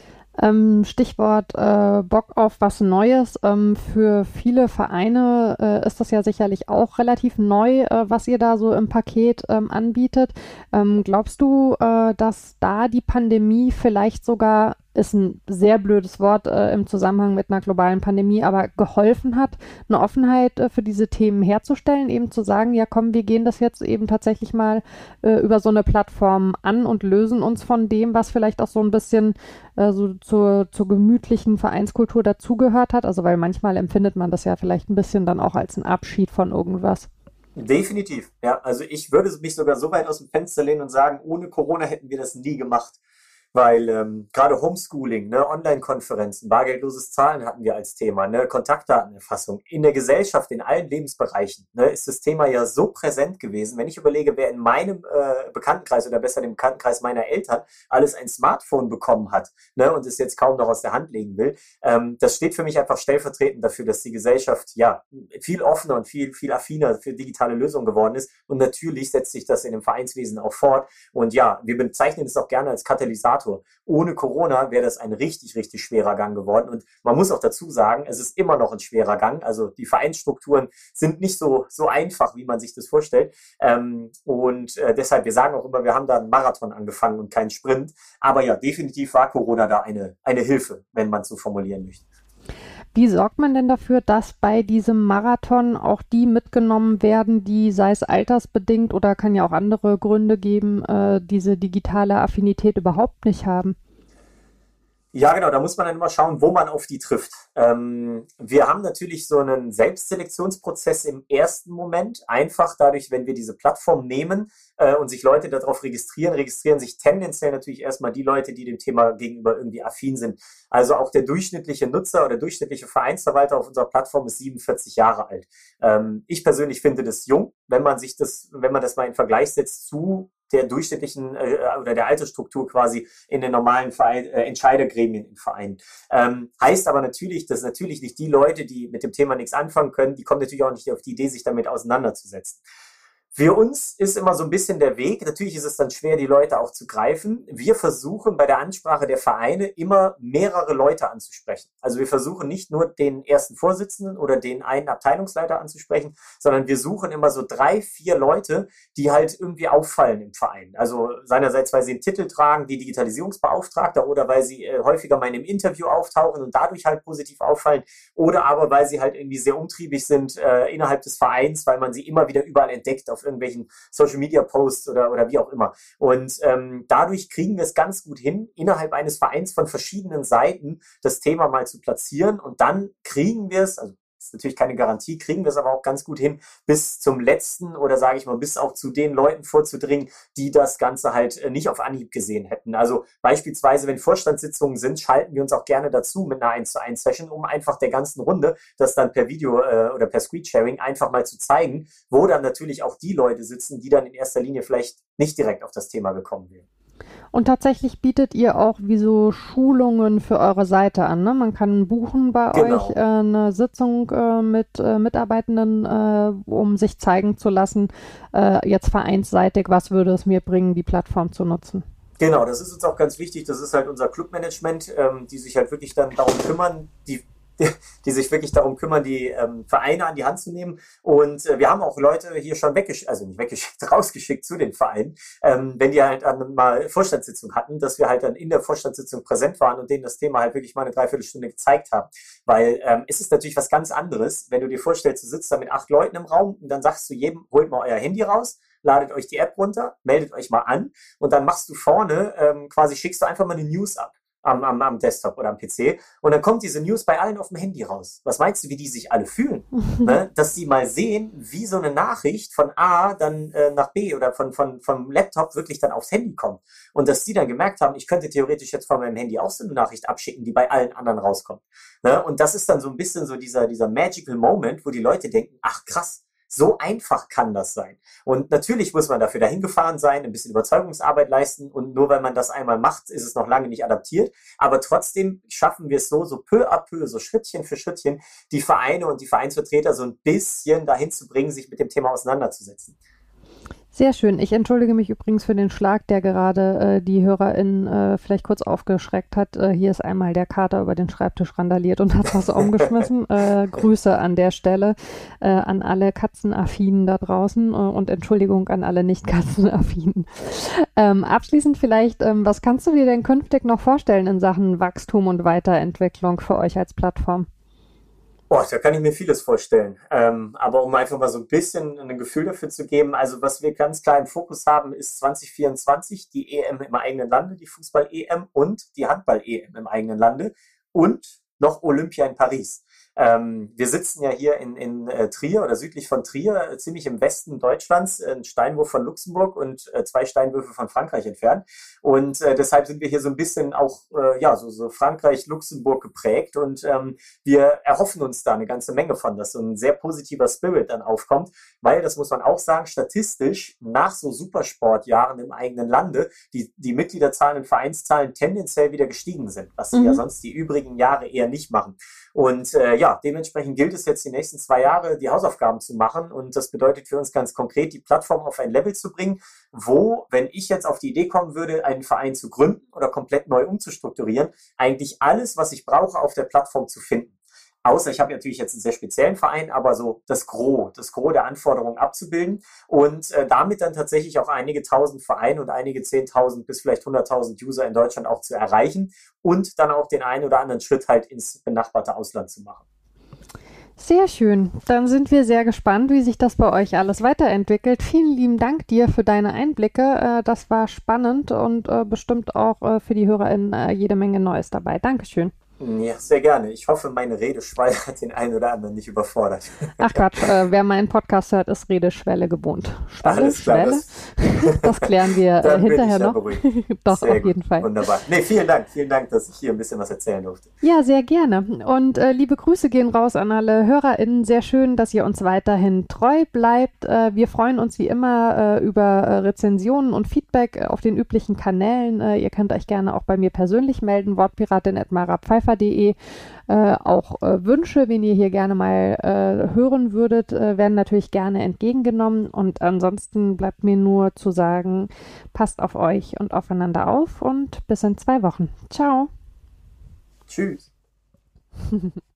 S1: Ähm, Stichwort äh, Bock auf was Neues. Ähm, für viele Vereine äh, ist das ja sicherlich auch relativ neu, äh, was ihr da so im Paket ähm, anbietet. Ähm, glaubst du, äh, dass da die Pandemie vielleicht sogar, ist ein sehr blödes Wort äh, im Zusammenhang mit einer globalen Pandemie, aber geholfen hat, eine Offenheit äh, für diese Themen herzustellen, eben zu sagen, ja komm, wir gehen das jetzt eben tatsächlich mal äh, über so eine Plattform an und lösen uns von dem, was vielleicht auch so ein bisschen äh, so zur, zur gemütlichen Vereinskultur dazugehört hat. Also weil manchmal empfindet man das ja vielleicht ein bisschen dann auch als ein Abschied von irgendwas.
S2: Definitiv, ja. Also ich würde mich sogar so weit aus dem Fenster lehnen und sagen, ohne Corona hätten wir das nie gemacht. Weil ähm, gerade Homeschooling, ne, Online-Konferenzen, bargeldloses Zahlen hatten wir als Thema, ne, Kontaktdatenerfassung. In der Gesellschaft, in allen Lebensbereichen, ne, ist das Thema ja so präsent gewesen. Wenn ich überlege, wer in meinem äh, Bekanntenkreis oder besser dem Bekanntenkreis meiner Eltern alles ein Smartphone bekommen hat, ne, und es jetzt kaum noch aus der Hand legen will, ähm, das steht für mich einfach stellvertretend dafür, dass die Gesellschaft ja viel offener und viel, viel affiner für digitale Lösungen geworden ist. Und natürlich setzt sich das in dem Vereinswesen auch fort. Und ja, wir bezeichnen es auch gerne als Katalysator. Ohne Corona wäre das ein richtig, richtig schwerer Gang geworden. Und man muss auch dazu sagen, es ist immer noch ein schwerer Gang. Also die Vereinsstrukturen sind nicht so, so einfach, wie man sich das vorstellt. Ähm, und äh, deshalb, wir sagen auch immer, wir haben da einen Marathon angefangen und keinen Sprint. Aber ja, definitiv war Corona da eine, eine Hilfe, wenn man es so formulieren möchte.
S1: Wie sorgt man denn dafür, dass bei diesem Marathon auch die mitgenommen werden, die, sei es altersbedingt oder kann ja auch andere Gründe geben, äh, diese digitale Affinität überhaupt nicht haben?
S2: Ja, genau, da muss man dann immer schauen, wo man auf die trifft. Ähm, wir haben natürlich so einen Selbstselektionsprozess im ersten Moment. Einfach dadurch, wenn wir diese Plattform nehmen äh, und sich Leute darauf registrieren, registrieren sich tendenziell natürlich erstmal die Leute, die dem Thema gegenüber irgendwie affin sind. Also auch der durchschnittliche Nutzer oder durchschnittliche Vereinsverwalter auf unserer Plattform ist siebenundvierzig Jahre alt. Ähm, ich persönlich finde das jung, wenn man sich das, wenn man das mal in Vergleich setzt zu der durchschnittlichen äh, oder der Altersstruktur quasi in den normalen Verein, äh, Entscheidergremien im Verein. Ähm, heißt aber natürlich, dass natürlich nicht die Leute, die mit dem Thema nichts anfangen können, die kommen natürlich auch nicht auf die Idee, sich damit auseinanderzusetzen. Für uns ist immer so ein bisschen der Weg, natürlich ist es dann schwer, die Leute auch zu greifen. Wir versuchen bei der Ansprache der Vereine immer mehrere Leute anzusprechen. Also wir versuchen nicht nur den ersten Vorsitzenden oder den einen Abteilungsleiter anzusprechen, sondern wir suchen immer so drei, vier Leute, die halt irgendwie auffallen im Verein. Also seinerseits, weil sie einen Titel tragen, die Digitalisierungsbeauftragter, oder weil sie äh, häufiger mal in einem Interview auftauchen und dadurch halt positiv auffallen, oder aber weil sie halt irgendwie sehr umtriebig sind äh, innerhalb des Vereins, weil man sie immer wieder überall entdeckt auf irgendwelchen Social-Media-Posts oder, oder wie auch immer. Und ähm, dadurch kriegen wir es ganz gut hin, innerhalb eines Vereins von verschiedenen Seiten das Thema mal zu platzieren, und dann kriegen wir es, also das ist natürlich keine Garantie, kriegen wir es aber auch ganz gut hin, bis zum letzten oder sage ich mal, bis auch zu den Leuten vorzudringen, die das Ganze halt nicht auf Anhieb gesehen hätten. Also beispielsweise, wenn Vorstandssitzungen sind, schalten wir uns auch gerne dazu mit einer eins zu eins Session, um einfach der ganzen Runde das dann per Video äh, oder per Screensharing einfach mal zu zeigen, wo dann natürlich auch die Leute sitzen, die dann in erster Linie vielleicht nicht direkt auf das Thema gekommen wären.
S1: Und tatsächlich bietet ihr auch wie so Schulungen für eure Seite an, ne? Man kann buchen bei
S2: Genau.
S1: euch äh, eine Sitzung äh, mit äh, Mitarbeitenden, äh, um sich zeigen zu lassen, äh, jetzt vereinsseitig, was würde es mir bringen, die Plattform zu nutzen.
S2: Genau, das ist uns auch ganz wichtig. Das ist halt unser Clubmanagement, ähm, die sich halt wirklich dann darum kümmern, die die sich wirklich darum kümmern, die ähm, Vereine an die Hand zu nehmen. Und äh, wir haben auch Leute hier schon weggeschickt, also nicht weggeschickt, rausgeschickt zu den Vereinen, ähm, wenn die halt dann mal Vorstandssitzung hatten, dass wir halt dann in der Vorstandssitzung präsent waren und denen das Thema halt wirklich mal eine Dreiviertelstunde gezeigt haben. Weil ähm, es ist natürlich was ganz anderes, wenn du dir vorstellst, du sitzt da mit acht Leuten im Raum und dann sagst du jedem, holt mal euer Handy raus, ladet euch die App runter, meldet euch mal an, und dann machst du vorne, ähm, quasi schickst du einfach mal eine News ab. Am, am, am Desktop oder am P C, und dann kommt diese News bei allen auf dem Handy raus. Was meinst du, wie die sich alle fühlen? Ne? Dass die mal sehen, wie so eine Nachricht von A dann äh, nach B oder von, von, vom Laptop wirklich dann aufs Handy kommt. Und dass die dann gemerkt haben, ich könnte theoretisch jetzt von meinem Handy auch so eine Nachricht abschicken, die bei allen anderen rauskommt. Ne? Und das ist dann so ein bisschen so dieser, dieser magical Moment, wo die Leute denken, ach krass, so einfach kann das sein. Und natürlich muss man dafür dahin gefahren sein, ein bisschen Überzeugungsarbeit leisten, und nur weil man das einmal macht, ist es noch lange nicht adaptiert. Aber trotzdem schaffen wir es so, so peu à peu, so Schrittchen für Schrittchen, die Vereine und die Vereinsvertreter so ein bisschen dahin zu bringen, sich mit dem Thema auseinanderzusetzen.
S1: Sehr schön. Ich entschuldige mich übrigens für den Schlag, der gerade äh, die HörerInnen äh, vielleicht kurz aufgeschreckt hat. Äh, hier ist einmal der Kater über den Schreibtisch randaliert und hat was umgeschmissen. Äh, Grüße an der Stelle äh, an alle Katzenaffinen da draußen äh, und Entschuldigung an alle Nicht-Katzenaffinen. Ähm, abschließend vielleicht, ähm, was kannst du dir denn künftig noch vorstellen in Sachen Wachstum und Weiterentwicklung für euch als Plattform?
S2: Boah, da kann ich mir vieles vorstellen. Ähm, aber um einfach mal so ein bisschen ein Gefühl dafür zu geben, also was wir ganz klar im Fokus haben, ist zwanzig vierundzwanzig die E M im eigenen Lande, die Fußball-E M und die Handball-E M im eigenen Lande und noch Olympia in Paris. Ähm, wir sitzen ja hier in, in äh, Trier oder südlich von Trier, äh, ziemlich im Westen Deutschlands, äh, ein Steinwurf von Luxemburg und äh, zwei Steinwürfe von Frankreich entfernt. Und äh, deshalb sind wir hier so ein bisschen auch äh, ja so, so Frankreich-Luxemburg geprägt, und ähm, wir erhoffen uns da eine ganze Menge von, dass so ein sehr positiver Spirit dann aufkommt, weil, das muss man auch sagen, statistisch nach so Supersportjahren im eigenen Lande die, die Mitgliederzahlen und Vereinszahlen tendenziell wieder gestiegen sind, was sie mhm. ja sonst die übrigen Jahre eher nicht machen. Und äh, ja, dementsprechend gilt es jetzt die nächsten zwei Jahre, die Hausaufgaben zu machen. Und das bedeutet für uns ganz konkret, die Plattform auf ein Level zu bringen, wo, wenn ich jetzt auf die Idee kommen würde, einen Verein zu gründen oder komplett neu umzustrukturieren, eigentlich alles, was ich brauche, auf der Plattform zu finden. Außer ich habe natürlich jetzt einen sehr speziellen Verein, aber so das Gros, das Gros der Anforderungen abzubilden und äh, damit dann tatsächlich auch einige tausend Vereine und einige zehntausend bis vielleicht hunderttausend User in Deutschland auch zu erreichen und dann auch den einen oder anderen Schritt halt ins benachbarte Ausland zu machen.
S1: Sehr schön. Dann sind wir sehr gespannt, wie sich das bei euch alles weiterentwickelt. Vielen lieben Dank dir für deine Einblicke. Das war spannend und bestimmt auch für die HörerInnen jede Menge Neues dabei. Dankeschön.
S2: Ja, sehr gerne. Ich hoffe, meine Redeschwall hat den einen oder anderen nicht überfordert.
S1: Ach Quatsch, äh, wer meinen Podcast hört, ist Redeschwelle gewohnt. Schwelle,
S2: Alles klar,
S1: Schwelle?
S2: das,
S1: Das klären wir äh,
S2: dann bin
S1: hinterher
S2: ich ja
S1: noch.
S2: beruhigt.
S1: Doch,
S2: Sehr
S1: auf
S2: gut,
S1: jeden Fall.
S2: wunderbar. Nee, vielen Dank, vielen Dank, dass ich hier ein bisschen was erzählen durfte.
S1: Ja, sehr gerne. Und äh, liebe Grüße gehen raus an alle HörerInnen. Sehr schön, dass ihr uns weiterhin treu bleibt. Äh, wir freuen uns wie immer äh, über äh, Rezensionen und Feedback äh, auf den üblichen Kanälen. Äh, ihr könnt euch gerne auch bei mir persönlich melden, wortpiratin at mara pfeiffer punkt de. Äh, auch äh, Wünsche, wen ihr hier gerne mal äh, hören würdet, äh, werden natürlich gerne entgegengenommen. Und ansonsten bleibt mir nur zu sagen, passt auf euch und aufeinander auf und bis in zwei Wochen. Ciao.
S2: Tschüss.